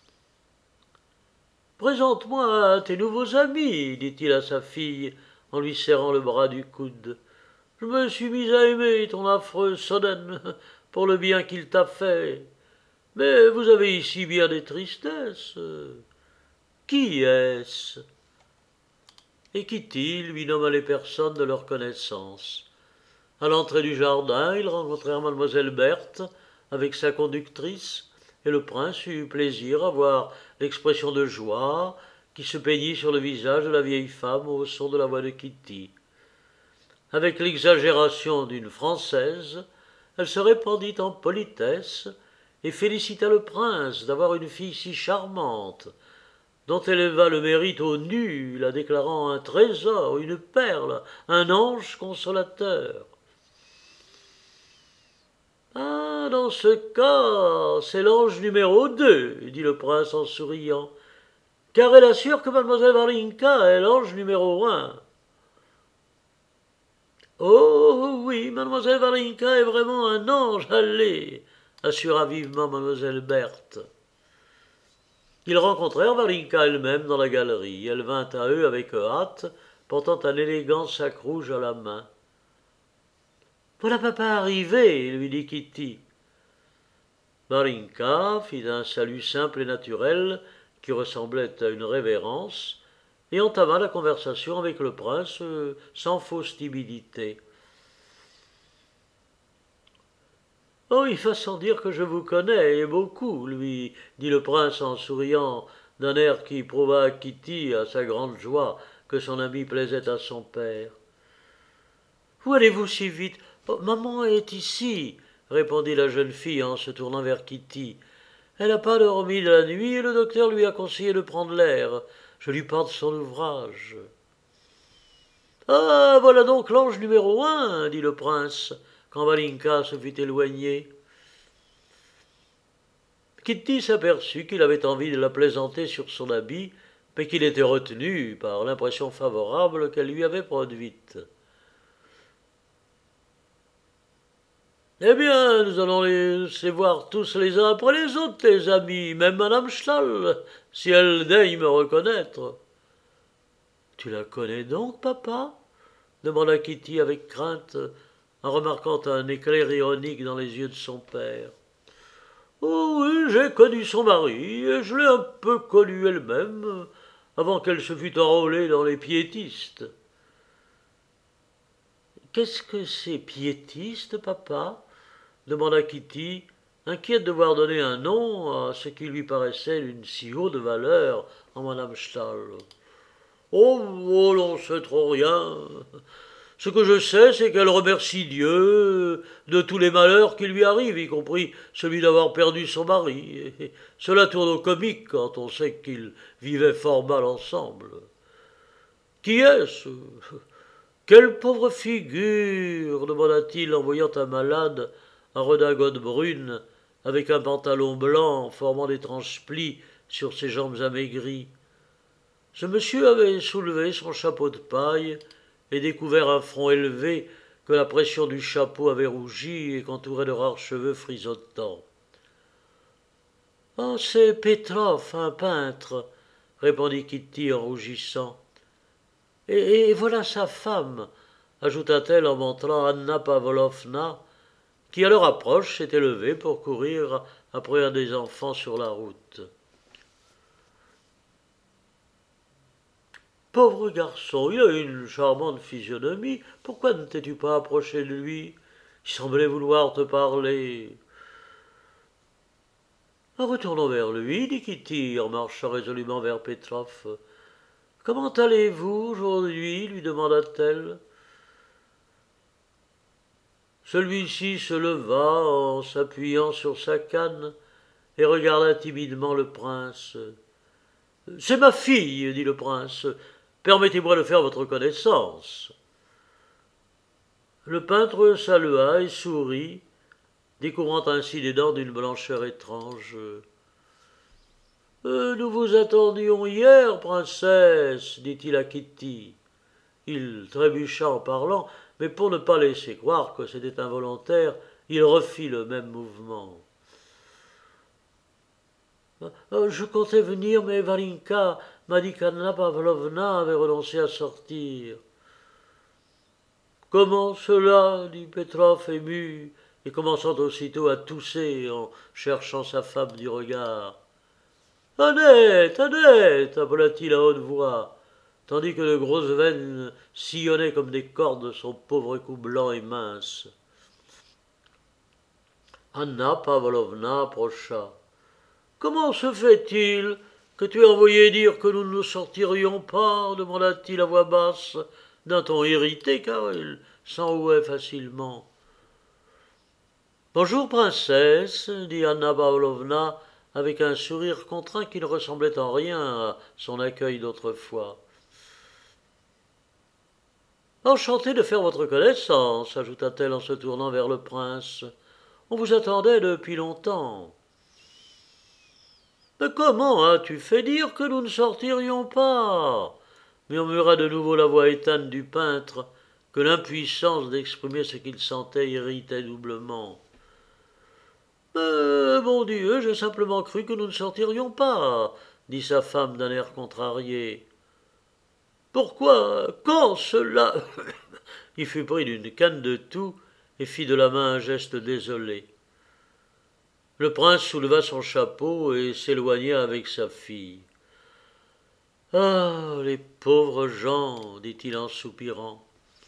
« Présente-moi tes nouveaux amis, dit-il à sa fille en lui serrant le bras du coude. Je me suis mis à aimer ton affreux Soden pour le bien qu'il t'a fait. Mais vous avez ici bien des tristesses. Qui est-ce » Et Kitty lui nomma les personnes de leur connaissance. À l'entrée du jardin, ils rencontrèrent mademoiselle Berthe avec sa conductrice, et le prince eut plaisir à voir l'expression de joie qui se peignit sur le visage de la vieille femme au son de la voix de Kitty. Avec l'exagération d'une Française, elle se répandit en politesse et félicita le prince d'avoir une fille si charmante, dont elle éleva le mérite au nu, la déclarant un trésor, une perle, un ange consolateur. « Ah, dans ce cas, c'est l'ange numéro deux, dit le prince en souriant, car elle assure que mademoiselle Warlinka est l'ange numéro un. Oh oui, mademoiselle Warlinka est vraiment un ange, allez, assura vivement mademoiselle Berthe. Ils rencontrèrent Warlinka elle-même dans la galerie. Elle vint à eux avec hâte, portant un élégant sac rouge à la main. « Voilà papa arrivé, lui dit Kitty. Warlinka fit un salut simple et naturel qui ressemblait à une révérence et entama la conversation avec le prince sans fausse timidité. « Oh, il va sans dire que je vous connais, et beaucoup, lui, dit le prince en souriant d'un air qui prouva à Kitty, à sa grande joie, que son ami plaisait à son père. « Où allez-vous si vite ? Oh, maman est ici, répondit la jeune fille en se tournant vers Kitty. Elle n'a pas dormi de la nuit et le docteur lui a conseillé de prendre l'air. Je lui parle de son ouvrage. »« Ah, voilà donc l'ange numéro un, dit le prince, quand Warlinka se fut éloignée. Kitty s'aperçut qu'il avait envie de la plaisanter sur son habit, mais qu'il était retenu par l'impression favorable qu'elle lui avait produite. « Eh bien, nous allons les laisser voir tous les uns après les autres, tes amis, même madame Stahl, si elle daigne me reconnaître. »« Tu la connais donc, papa ?» demanda Kitty avec crainte, en remarquant un éclair ironique dans les yeux de son père. « Oh oui, j'ai connu son mari, et je l'ai un peu connue elle-même, avant qu'elle se fût enrôlée dans les piétistes. »« Qu'est-ce que c'est piétiste, papa ?» demanda Kitty, inquiète de voir donner un nom à ce qui lui paraissait d'une si haute valeur en madame Stahl. « Oh, oh, l'on sait trop rien. Ce que je sais, c'est qu'elle remercie Dieu de tous les malheurs qui lui arrivent, y compris celui d'avoir perdu son mari. Et cela tourne au comique quand on sait qu'ils vivaient fort mal ensemble. Qui est-ce ? Quelle pauvre figure demanda-t-il en voyant un malade en redingote brune, avec un pantalon blanc formant d'étranges plis sur ses jambes amaigries. Ce monsieur avait soulevé son chapeau de paille et découvert un front élevé que la pression du chapeau avait rougi et qu'entouraient de rares cheveux frisottants. « Oh, c'est Petrov, un peintre, » répondit Kitty en rougissant. Et, et voilà sa femme, ajouta-t-elle en montrant Anna Pavlovna, qui à leur approche s'était levée pour courir après un des enfants sur la route. Pauvre garçon, il a une charmante physionomie, pourquoi ne t'es-tu pas approché de lui? Il semblait vouloir te parler. Retournons vers lui, dit Kitty, en marchant résolument vers Petrov. Comment allez-vous aujourd'hui? Lui demanda-t-elle. Celui-ci se leva en s'appuyant sur sa canne et regarda timidement le prince. « C'est ma fille, dit le prince. Permettez-moi de faire votre connaissance. » Le peintre salua et sourit, découvrant ainsi des dents d'une blancheur étrange. Euh, « Nous vous attendions hier, princesse, dit-il à Kitty. Il trébucha en parlant, mais pour ne pas laisser croire que c'était involontaire, il refit le même mouvement. « Je comptais venir, mais Varinka m'a dit qu'Anna Pavlovna avait renoncé à sortir. »« Comment cela ?» dit Petrov ému, et commençant aussitôt à tousser en cherchant sa femme du regard. « Annette, Annette » appela-t-il à haute voix, tandis que de grosses veines sillonnaient comme des cordes de son pauvre cou blanc et mince. Anna Pavlovna approcha. « Comment se fait-il que tu aies envoyé dire que nous ne sortirions pas ?» demanda-t-il à voix basse, d'un ton irrité, car il s'enrouait facilement. « Bonjour, princesse, » dit Anna Pavlovna, avec un sourire contraint qui ne ressemblait en rien à son accueil d'autrefois. « Enchantée de faire votre connaissance, » ajouta-t-elle en se tournant vers le prince. « On vous attendait depuis longtemps. »« Mais comment as-tu fait dire que nous ne sortirions pas ?» murmura de nouveau la voix éteinte du peintre, que l'impuissance d'exprimer ce qu'il sentait irritait doublement. « Mais, mon Dieu, j'ai simplement cru que nous ne sortirions pas, » dit sa femme d'un air contrarié. « Pourquoi? Quand cela ?» Il fut pris d'une canne de toux et fit de la main un geste désolé. Le prince souleva son chapeau et s'éloigna avec sa fille. « Ah, les pauvres gens !» dit-il en soupirant.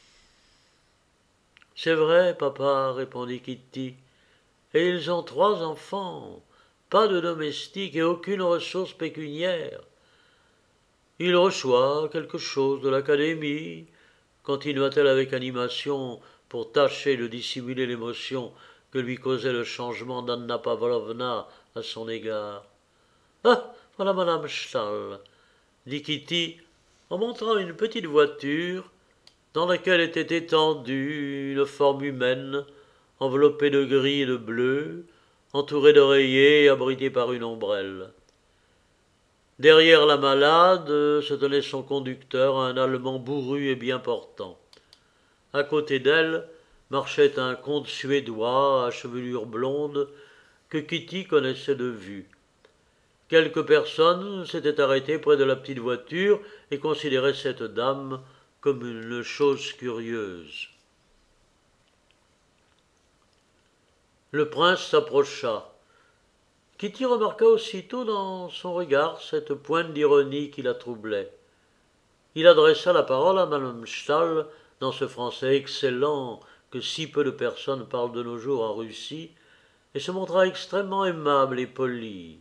« C'est vrai, papa, » répondit Kitty, « et ils ont trois enfants, pas de domestique et aucune ressource pécuniaire. Il reçoit quelque chose de l'académie, continua-t-elle avec animation pour tâcher de dissimuler l'émotion que lui causait le changement d'Anna Pavlovna à son égard. « Ah, voilà madame Stahl, » dit Kitty en montrant une petite voiture dans laquelle était étendue une forme humaine, enveloppée de gris et de bleu, entourée d'oreillers et abritée par une ombrelle. Derrière la malade se tenait son conducteur, un Allemand bourru et bien portant. À côté d'elle marchait un comte suédois à chevelure blonde que Kitty connaissait de vue. Quelques personnes s'étaient arrêtées près de la petite voiture et considéraient cette dame comme une chose curieuse. Le prince s'approcha. Kitty remarqua aussitôt dans son regard cette pointe d'ironie qui la troublait. Il adressa la parole à madame Stahl dans ce français excellent que si peu de personnes parlent de nos jours en Russie, et se montra extrêmement aimable et poli.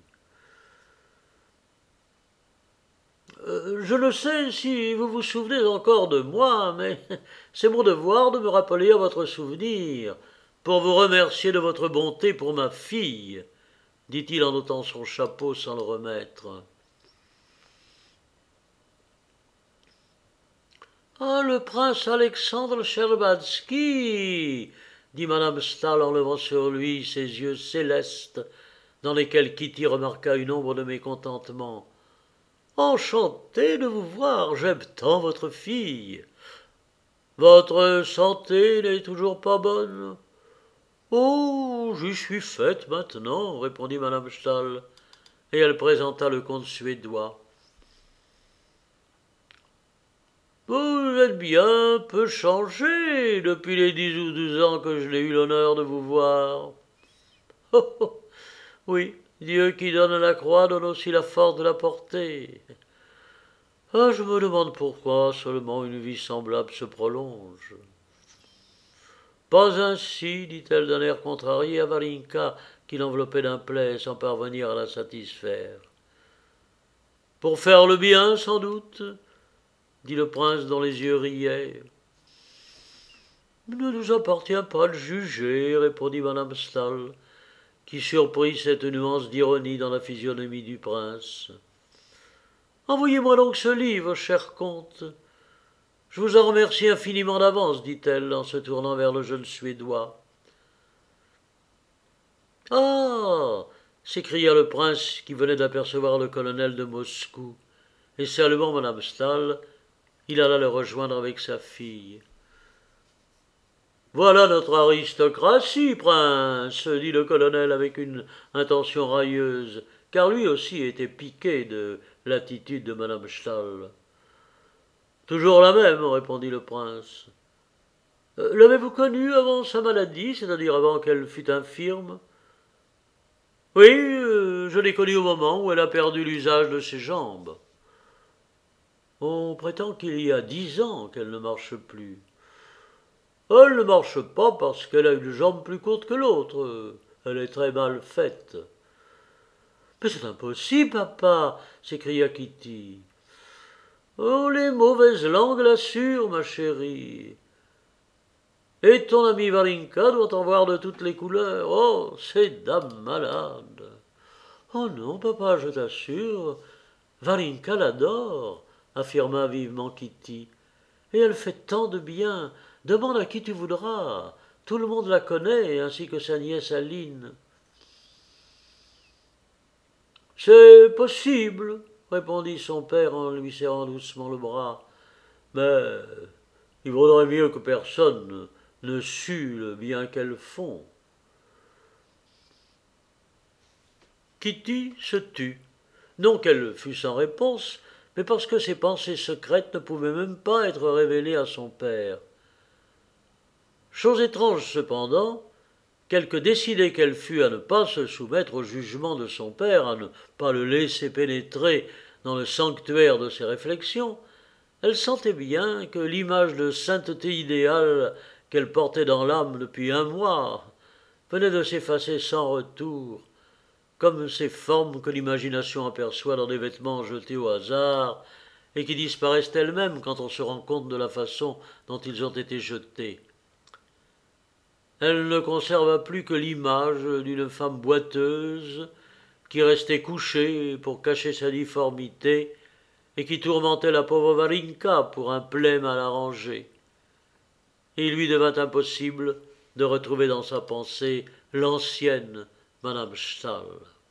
Euh, « Je ne sais si vous vous souvenez encore de moi, mais c'est mon devoir de me rappeler à votre souvenir, pour vous remercier de votre bonté pour ma fille, » dit-il en ôtant son chapeau sans le remettre. « Ah, le prince Alexandre Sherbatsky, dit madame Stahl en levant sur lui ses yeux célestes, dans lesquels Kitty remarqua une ombre de mécontentement. Enchanté de vous voir, j'aime tant votre fille. Votre santé n'est toujours pas bonne? Oh, j'y suis faite maintenant, répondit madame Stahl, et elle présenta le comte suédois. Vous êtes bien peu changé depuis les dix ou douze ans que je l'ai eu l'honneur de vous voir. Oh, oh, oui, Dieu qui donne la croix donne aussi la force de la porter. Ah, je me demande pourquoi seulement une vie semblable se prolonge. Pas ainsi, dit-elle d'un air contrarié à Varinka, qui l'enveloppait d'un plaid sans parvenir à la satisfaire. Pour faire le bien, sans doute, dit le prince dont les yeux riaient. Il ne nous appartient pas de juger, répondit madame Stahl, qui surprit cette nuance d'ironie dans la physionomie du prince. Envoyez-moi donc ce livre, cher comte. Je vous en remercie infiniment d'avance, dit-elle en se tournant vers le jeune Suédois. Ah, s'écria le prince qui venait d'apercevoir le colonel de Moscou, et saluant madame Stahl, il alla le rejoindre avec sa fille. Voilà notre aristocratie, prince, dit le colonel avec une intention railleuse, car lui aussi était piqué de l'attitude de madame Stahl. Toujours la même, répondit le prince. Euh, L'avez-vous connue avant sa maladie, c'est-à-dire avant qu'elle fût infirme? Oui, euh, je l'ai connue au moment où elle a perdu l'usage de ses jambes. On prétend qu'il y a dix ans qu'elle ne marche plus. Elle ne marche pas parce qu'elle a une jambe plus courte que l'autre. Elle est très mal faite. Mais c'est impossible, papa, s'écria Kitty. Oh, les mauvaises langues l'assurent, ma chérie. Et ton ami Varinka doit en voir de toutes les couleurs. Oh, ces dames malades. Oh non, papa, je t'assure, Varinka l'adore, affirma vivement Kitty. Et elle fait tant de bien. Demande à qui tu voudras. Tout le monde la connaît, ainsi que sa nièce Aline. C'est possible, répondit son père en lui serrant doucement le bras. Mais il vaudrait mieux que personne ne sût le bien qu'elles font. Kitty se tut. Non qu'elle fût sans réponse, mais parce que ses pensées secrètes ne pouvaient même pas être révélées à son père. Chose étrange cependant, quelque décidée qu'elle fût à ne pas se soumettre au jugement de son père, à ne pas le laisser pénétrer dans le sanctuaire de ses réflexions, elle sentait bien que l'image de sainteté idéale qu'elle portait dans l'âme depuis un mois venait de s'effacer sans retour, comme ces formes que l'imagination aperçoit dans des vêtements jetés au hasard et qui disparaissent elles-mêmes quand on se rend compte de la façon dont ils ont été jetés. Elle ne conserva plus que l'image d'une femme boiteuse qui restait couchée pour cacher sa difformité et qui tourmentait la pauvre Varinka pour un plaid mal arrangé. Et il lui devint impossible de retrouver dans sa pensée l'ancienne madame Stahl.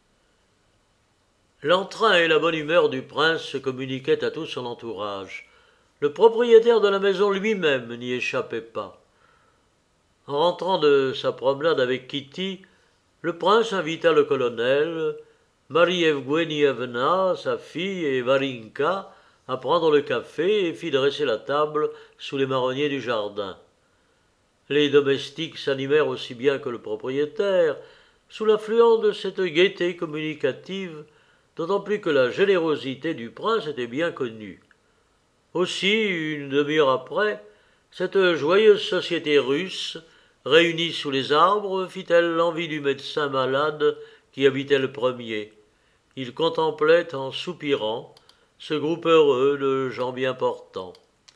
L'entrain et la bonne humeur du prince se communiquaient à tout son entourage. Le propriétaire de la maison lui-même n'y échappait pas. En rentrant de sa promenade avec Kitty, le prince invita le colonel, Marie-Evguenievna, sa fille, et Varinka à prendre le café et fit dresser la table sous les marronniers du jardin. Les domestiques s'animèrent aussi bien que le propriétaire, sous l'affluence de cette gaieté communicative, d'autant plus que la générosité du prince était bien connue. Aussi, une demi-heure après, cette joyeuse société russe, réunie sous les arbres, fit-elle l'envie du médecin malade qui habitait le premier. Il contemplait en soupirant ce groupe heureux de gens bien portants.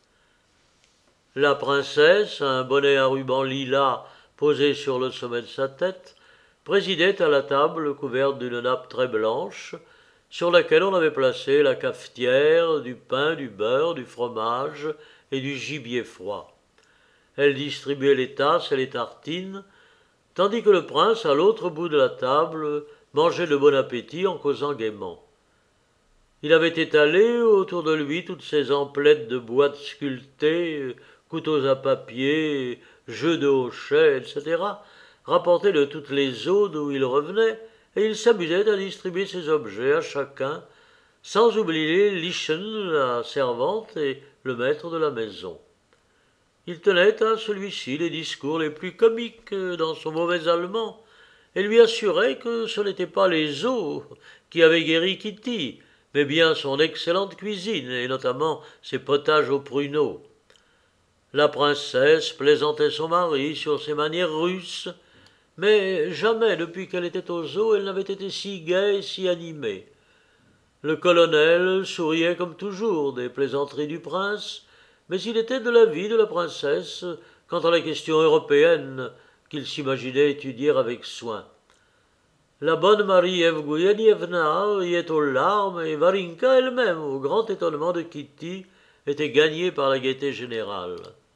La princesse, un bonnet à ruban lilas posé sur le sommet de sa tête, présidait à la table couverte d'une nappe très blanche, sur laquelle on avait placé la cafetière, du pain, du beurre, du fromage et du gibier froid. Elle distribuait les tasses et les tartines, tandis que le prince, à l'autre bout de la table, mangeait de bon appétit en causant gaiement. Il avait étalé autour de lui toutes ces emplettes de boîtes sculptées, couteaux à papier, jeux de hochets, et cetera, rapportés de toutes les eaux d'où il revenait, et il s'amusait à distribuer ces objets à chacun, sans oublier Lieschen, la servante, et le maître de la maison. Il tenait à celui-ci les discours les plus comiques dans son mauvais allemand, et lui assurait que ce n'étaient pas les eaux qui avaient guéri Kitty, mais bien son excellente cuisine, et notamment ses potages aux pruneaux. La princesse plaisantait son mari sur ses manières russes, mais jamais depuis qu'elle était aux eaux elle n'avait été si gaie et si animée. Le colonel souriait comme toujours des plaisanteries du prince, mais il était de l'avis de la princesse quant à la question européenne qu'il s'imaginait étudier avec soin. La bonne Marie Evguenievna riait aux larmes, et Varinka elle-même, au grand étonnement de Kitty, était gagnée par la gaieté générale.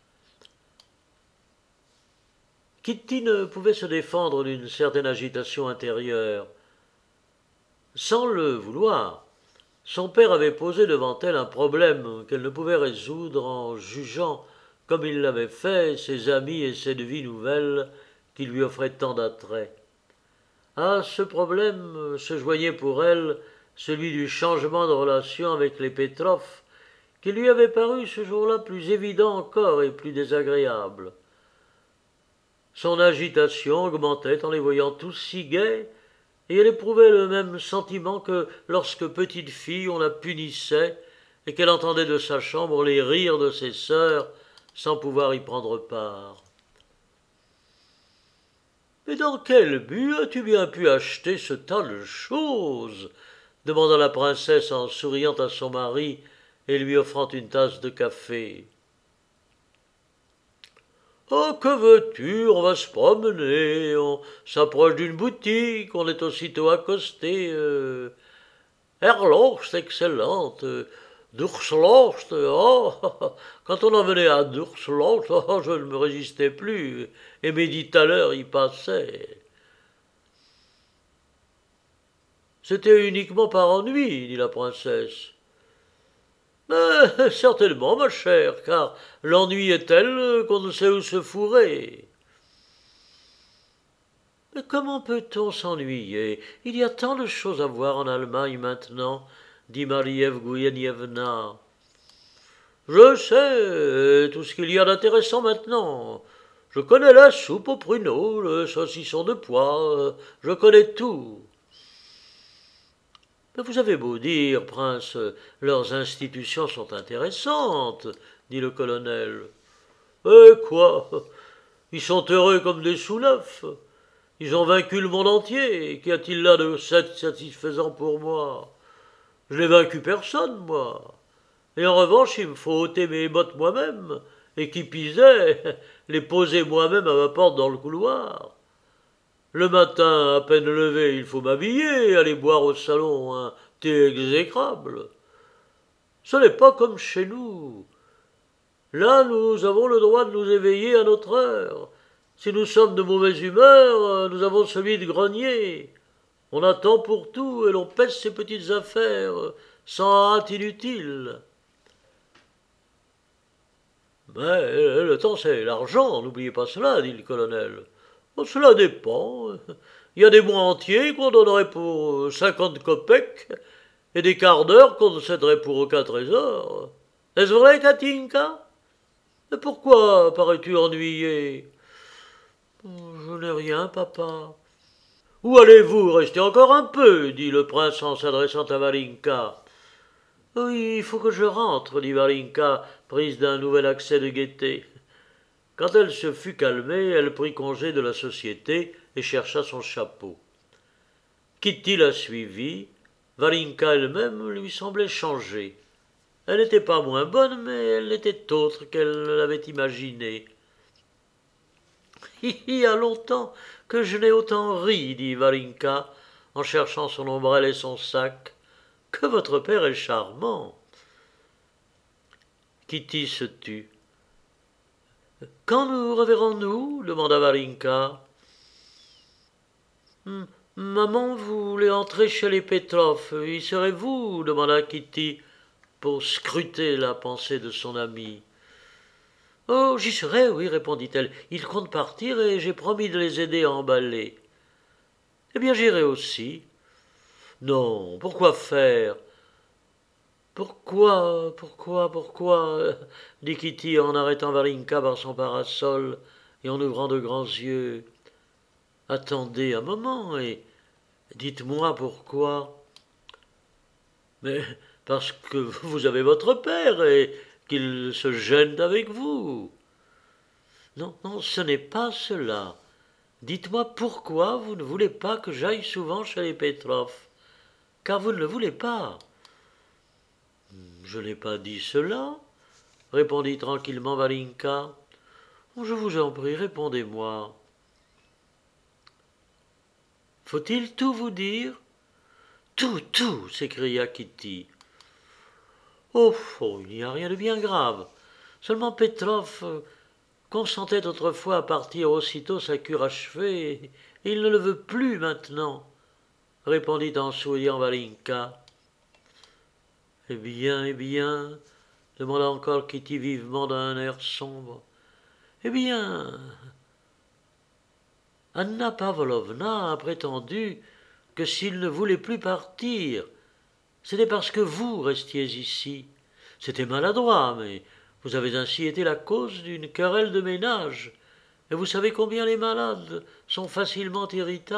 Kitty ne pouvait se défendre d'une certaine agitation intérieure. Sans le vouloir, son père avait posé devant elle un problème qu'elle ne pouvait résoudre en jugeant, comme il l'avait fait, ses amis et cette vie nouvelle qui lui offraient tant d'attrait. À ce problème se joignait pour elle celui du changement de relation avec les Petrov, qui lui avait paru ce jour-là plus évident encore et plus désagréable. Son agitation augmentait en les voyant tous si gais, et elle éprouvait le même sentiment que lorsque petite fille on la punissait et qu'elle entendait de sa chambre les rires de ses sœurs sans pouvoir y prendre part. « Mais dans quel but as-tu bien pu acheter ce tas de choses ?» demanda la princesse en souriant à son mari et lui offrant une tasse de café. « Oh, que veux-tu, on va se promener, on s'approche d'une boutique, on est aussitôt accosté. Euh, Erlost, excellente, Durslust, oh, quand on en venait à Durslust, oh, je ne me résistais plus, et mes dix thalers y passaient. » « C'était uniquement par ennui, dit la princesse. « Mais certainement, ma chère, car l'ennui est tel qu'on ne sait où se fourrer. » « Mais comment peut-on s'ennuyer? Il y a tant de choses à voir en Allemagne maintenant, dit Marie Evguenievna. Je sais tout ce qu'il y a d'intéressant maintenant. Je connais la soupe aux pruneaux, le saucisson de pois, je connais tout. Mais vous avez beau dire, prince, leurs institutions sont intéressantes, dit le colonel. Eh quoi? Ils sont heureux comme des sous-neufs. Ils ont vaincu le monde entier. Qu'y a-t-il là de satisfaisant pour moi? Je n'ai vaincu personne, moi. Et en revanche, il me faut ôter mes bottes moi-même, et qui pisait, les poser moi-même à ma porte dans le couloir. Le matin, à peine levé, il faut m'habiller, aller boire au salon un thé exécrable. Ce n'est pas comme chez nous. Là, nous avons le droit de nous éveiller à notre heure. Si nous sommes de mauvaise humeur, nous avons celui de grenier. On attend pour tout et l'on pèse ses petites affaires sans hâte inutile. Mais le temps, c'est l'argent, n'oubliez pas cela, dit le colonel. Oh, cela dépend. Il y a des mois entiers qu'on donnerait pour cinquante kopecks et des quarts d'heure qu'on céderait pour aucun trésor. Est-ce vrai, Katinka? Et pourquoi parais-tu ennuyé? Je n'ai rien, papa. Où allez-vous? Restez encore un peu, dit le prince en s'adressant à Varinka. Oui, il faut que je rentre, dit Varinka, prise d'un nouvel accès de gaieté. Quand elle se fut calmée, elle prit congé de la société et chercha son chapeau. Kitty la suivit. Varinka elle-même lui semblait changée. Elle n'était pas moins bonne, mais elle était autre qu'elle ne l'avait imaginé. « Il y a longtemps que je n'ai autant ri, dit Varinka, en cherchant son ombrelle et son sac. Que votre père est charmant. » Kitty se tut. « Quand nous reverrons-nous » demanda Varinka. Hum, « Maman voulait entrer chez les Petrov. Y serez-vous » demanda Kitty, pour scruter la pensée de son amie. « Oh, j'y serai, oui, répondit-elle. Ils comptent partir et j'ai promis de les aider à emballer. »« Eh bien, j'irai aussi. »« Non, pourquoi faire ?»« Pourquoi, pourquoi, pourquoi ?» dit Kitty en arrêtant Varinka par son parasol et en ouvrant de grands yeux. « Attendez un moment et dites-moi pourquoi. »« Mais parce que vous avez votre père et qu'il se gêne avec vous. »« Non, non, ce n'est pas cela. Dites-moi pourquoi vous ne voulez pas que j'aille souvent chez les Petrov. Car vous ne le voulez pas. » « Je n'ai pas dit cela, » répondit tranquillement Varinka. « Je vous en prie, répondez-moi. »« Faut-il tout vous dire ?»« Tout, tout !» s'écria Kitty. « Oh, oh, il n'y a rien de bien grave. Seulement Petrov euh, consentait autrefois à partir aussitôt sa cure achevée, et il ne le veut plus maintenant, » répondit en souriant Varinka. « Eh bien, eh bien, » demanda encore Kitty vivement d'un air sombre. « Eh bien, Anna Pavlovna a prétendu que s'il ne voulait plus partir, c'était parce que vous restiez ici. C'était maladroit, mais vous avez ainsi été la cause d'une querelle de ménage, et vous savez combien les malades sont facilement irritables. »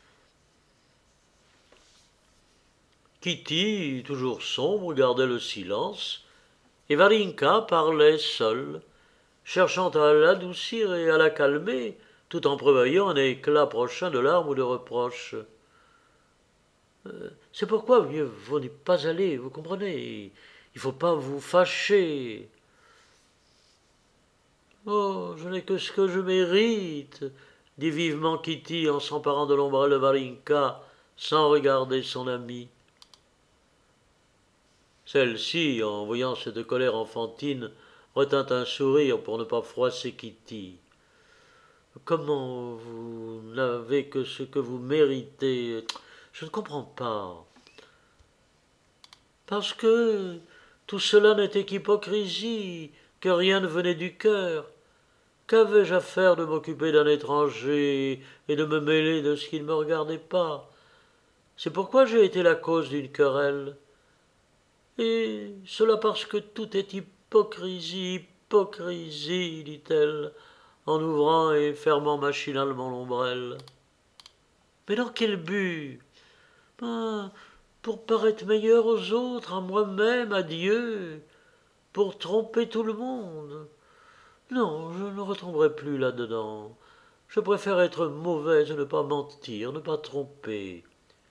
Kitty, toujours sombre, gardait le silence, et Varinka parlait seule, cherchant à l'adoucir et à la calmer, tout en prévoyant un éclat prochain de larmes ou de reproches. Euh, « C'est pourquoi mieux vaut n'y pas aller, vous comprenez. Il ne faut pas vous fâcher. »« Oh, je n'ai que ce que je mérite, » dit vivement Kitty en s'emparant de l'ombrelle de Varinka, sans regarder son amie. Celle-ci, en voyant cette colère enfantine, retint un sourire pour ne pas froisser Kitty. « Comment vous n'avez que ce que vous méritez ? Je ne comprends pas. »« Parce que tout cela n'était qu'hypocrisie, que rien ne venait du cœur. Qu'avais-je à faire de m'occuper d'un étranger et de me mêler de ce qui ne me regardait pas ? C'est pourquoi j'ai été la cause d'une querelle. Et cela parce que tout est hypocrisie, hypocrisie, dit-elle, en ouvrant et fermant machinalement l'ombrelle. Mais dans quel but ? Ben, pour paraître meilleur aux autres, à moi-même, à Dieu, pour tromper tout le monde. Non, je ne retomberai plus là-dedans. Je préfère être mauvaise, ne pas mentir, ne pas tromper.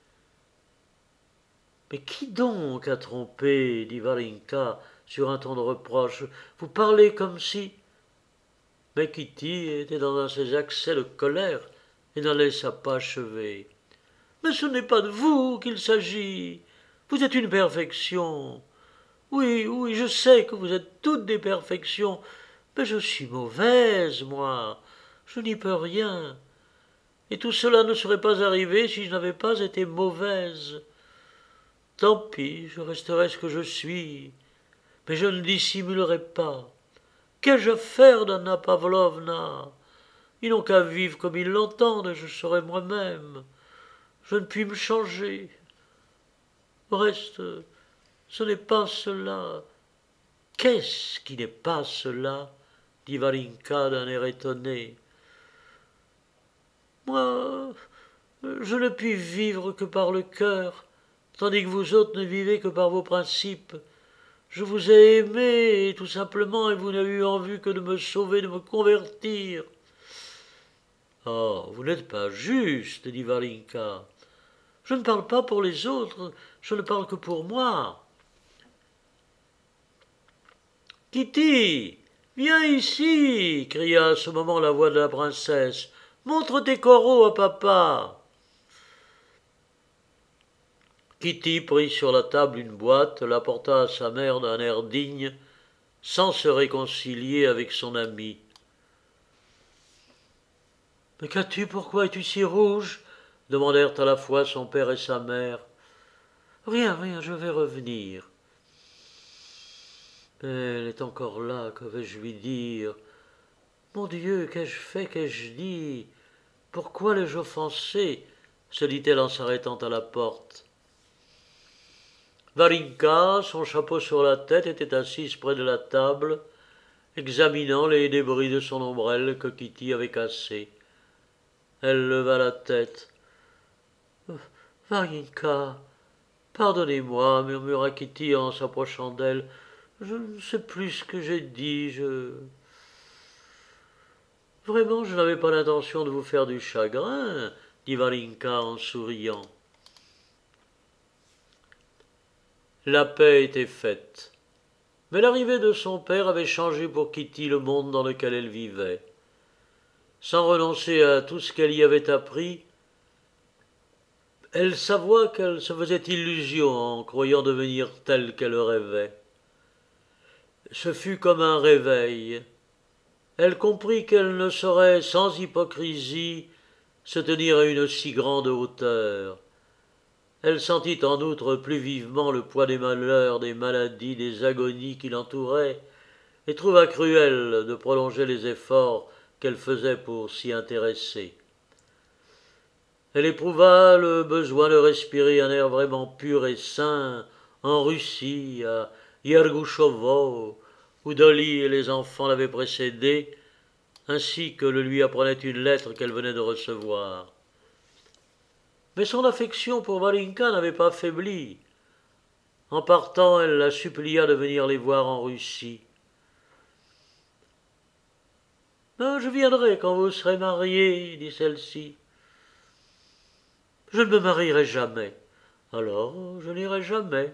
« Mais qui donc a trompé ?» dit Varinka sur un ton de reproche. « Vous parlez comme si… » Mais Kitty était dans un de ses accès de colère et ne laissa pas achever. « Mais ce n'est pas de vous qu'il s'agit. Vous êtes une perfection. Oui, oui, je sais que vous êtes toutes des perfections, mais je suis mauvaise, moi. Je n'y peux rien. Et tout cela ne serait pas arrivé si je n'avais pas été mauvaise. Tant pis, je resterai ce que je suis, mais je ne dissimulerai pas. Qu'ai-je à faire d'Anna Pavlovna ? Ils n'ont qu'à vivre comme ils l'entendent, et je serai moi-même. Je ne puis me changer. Au reste, ce n'est pas cela. »« Qu'est-ce qui n'est pas cela ?» dit Varinka d'un air étonné. « Moi, je ne puis vivre que par le cœur, tandis que vous autres ne vivez que par vos principes. Je vous ai aimé, tout simplement, et vous n'avez eu en vue que de me sauver, de me convertir. »« Oh, vous n'êtes pas juste, » dit Varinka. « Je ne parle pas pour les autres, je ne parle que pour moi. »« Kitty, viens ici !» cria à ce moment la voix de la princesse. « Montre tes coraux à papa. » Kitty prit sur la table une boîte, l'apporta à sa mère d'un air digne sans se réconcilier avec son ami. « Mais qu'as-tu, pourquoi es-tu si rouge ?» demandèrent à la fois son père et sa mère. « Rien, rien, je vais revenir. » « Elle est encore là, que vais-je lui dire ? Mon Dieu, qu'ai-je fait, qu'ai-je dit ? Pourquoi l'ai-je offensé ?» se dit-elle en s'arrêtant à la porte. Varinka, son chapeau sur la tête, était assise près de la table, examinant les débris de son ombrelle que Kitty avait cassé. Elle leva la tête. « Varinka, pardonnez-moi, murmura Kitty en s'approchant d'elle. Je ne sais plus ce que j'ai dit, je... Vraiment, je n'avais pas l'intention de vous faire du chagrin, dit Varinka en souriant. La paix était faite. Mais l'arrivée de son père avait changé pour Kitty le monde dans lequel elle vivait. Sans renoncer à tout ce qu'elle y avait appris, elle s'avoua qu'elle se faisait illusion en croyant devenir telle qu'elle rêvait. Ce fut comme un réveil. Elle comprit qu'elle ne saurait, sans hypocrisie, se tenir à une si grande hauteur. Elle sentit en outre plus vivement le poids des malheurs, des maladies, des agonies qui l'entouraient, et trouva cruel de prolonger les efforts qu'elle faisait pour s'y intéresser. Elle éprouva le besoin de respirer un air vraiment pur et sain en Russie, à Yergouchovo, où Dolly et les enfants l'avaient précédée, ainsi que le lui apprenait une lettre qu'elle venait de recevoir. Mais son affection pour Varinka n'avait pas faibli. En partant, elle la supplia de venir les voir en Russie. « Je viendrai quand vous serez mariés, dit celle-ci. « Je ne me marierai jamais. Alors, je n'irai jamais.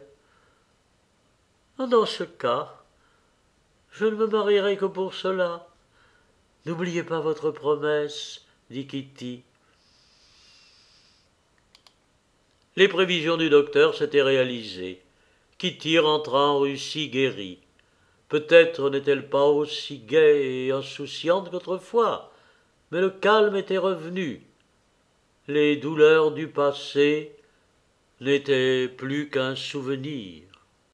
Dans ce cas, je ne me marierai que pour cela. N'oubliez pas votre promesse, dit Kitty. » Les prévisions du docteur s'étaient réalisées. Kitty rentra en Russie guérie. Peut-être n'est-elle pas aussi gaie et insouciante qu'autrefois, mais le calme était revenu. Les douleurs du passé n'étaient plus qu'un souvenir.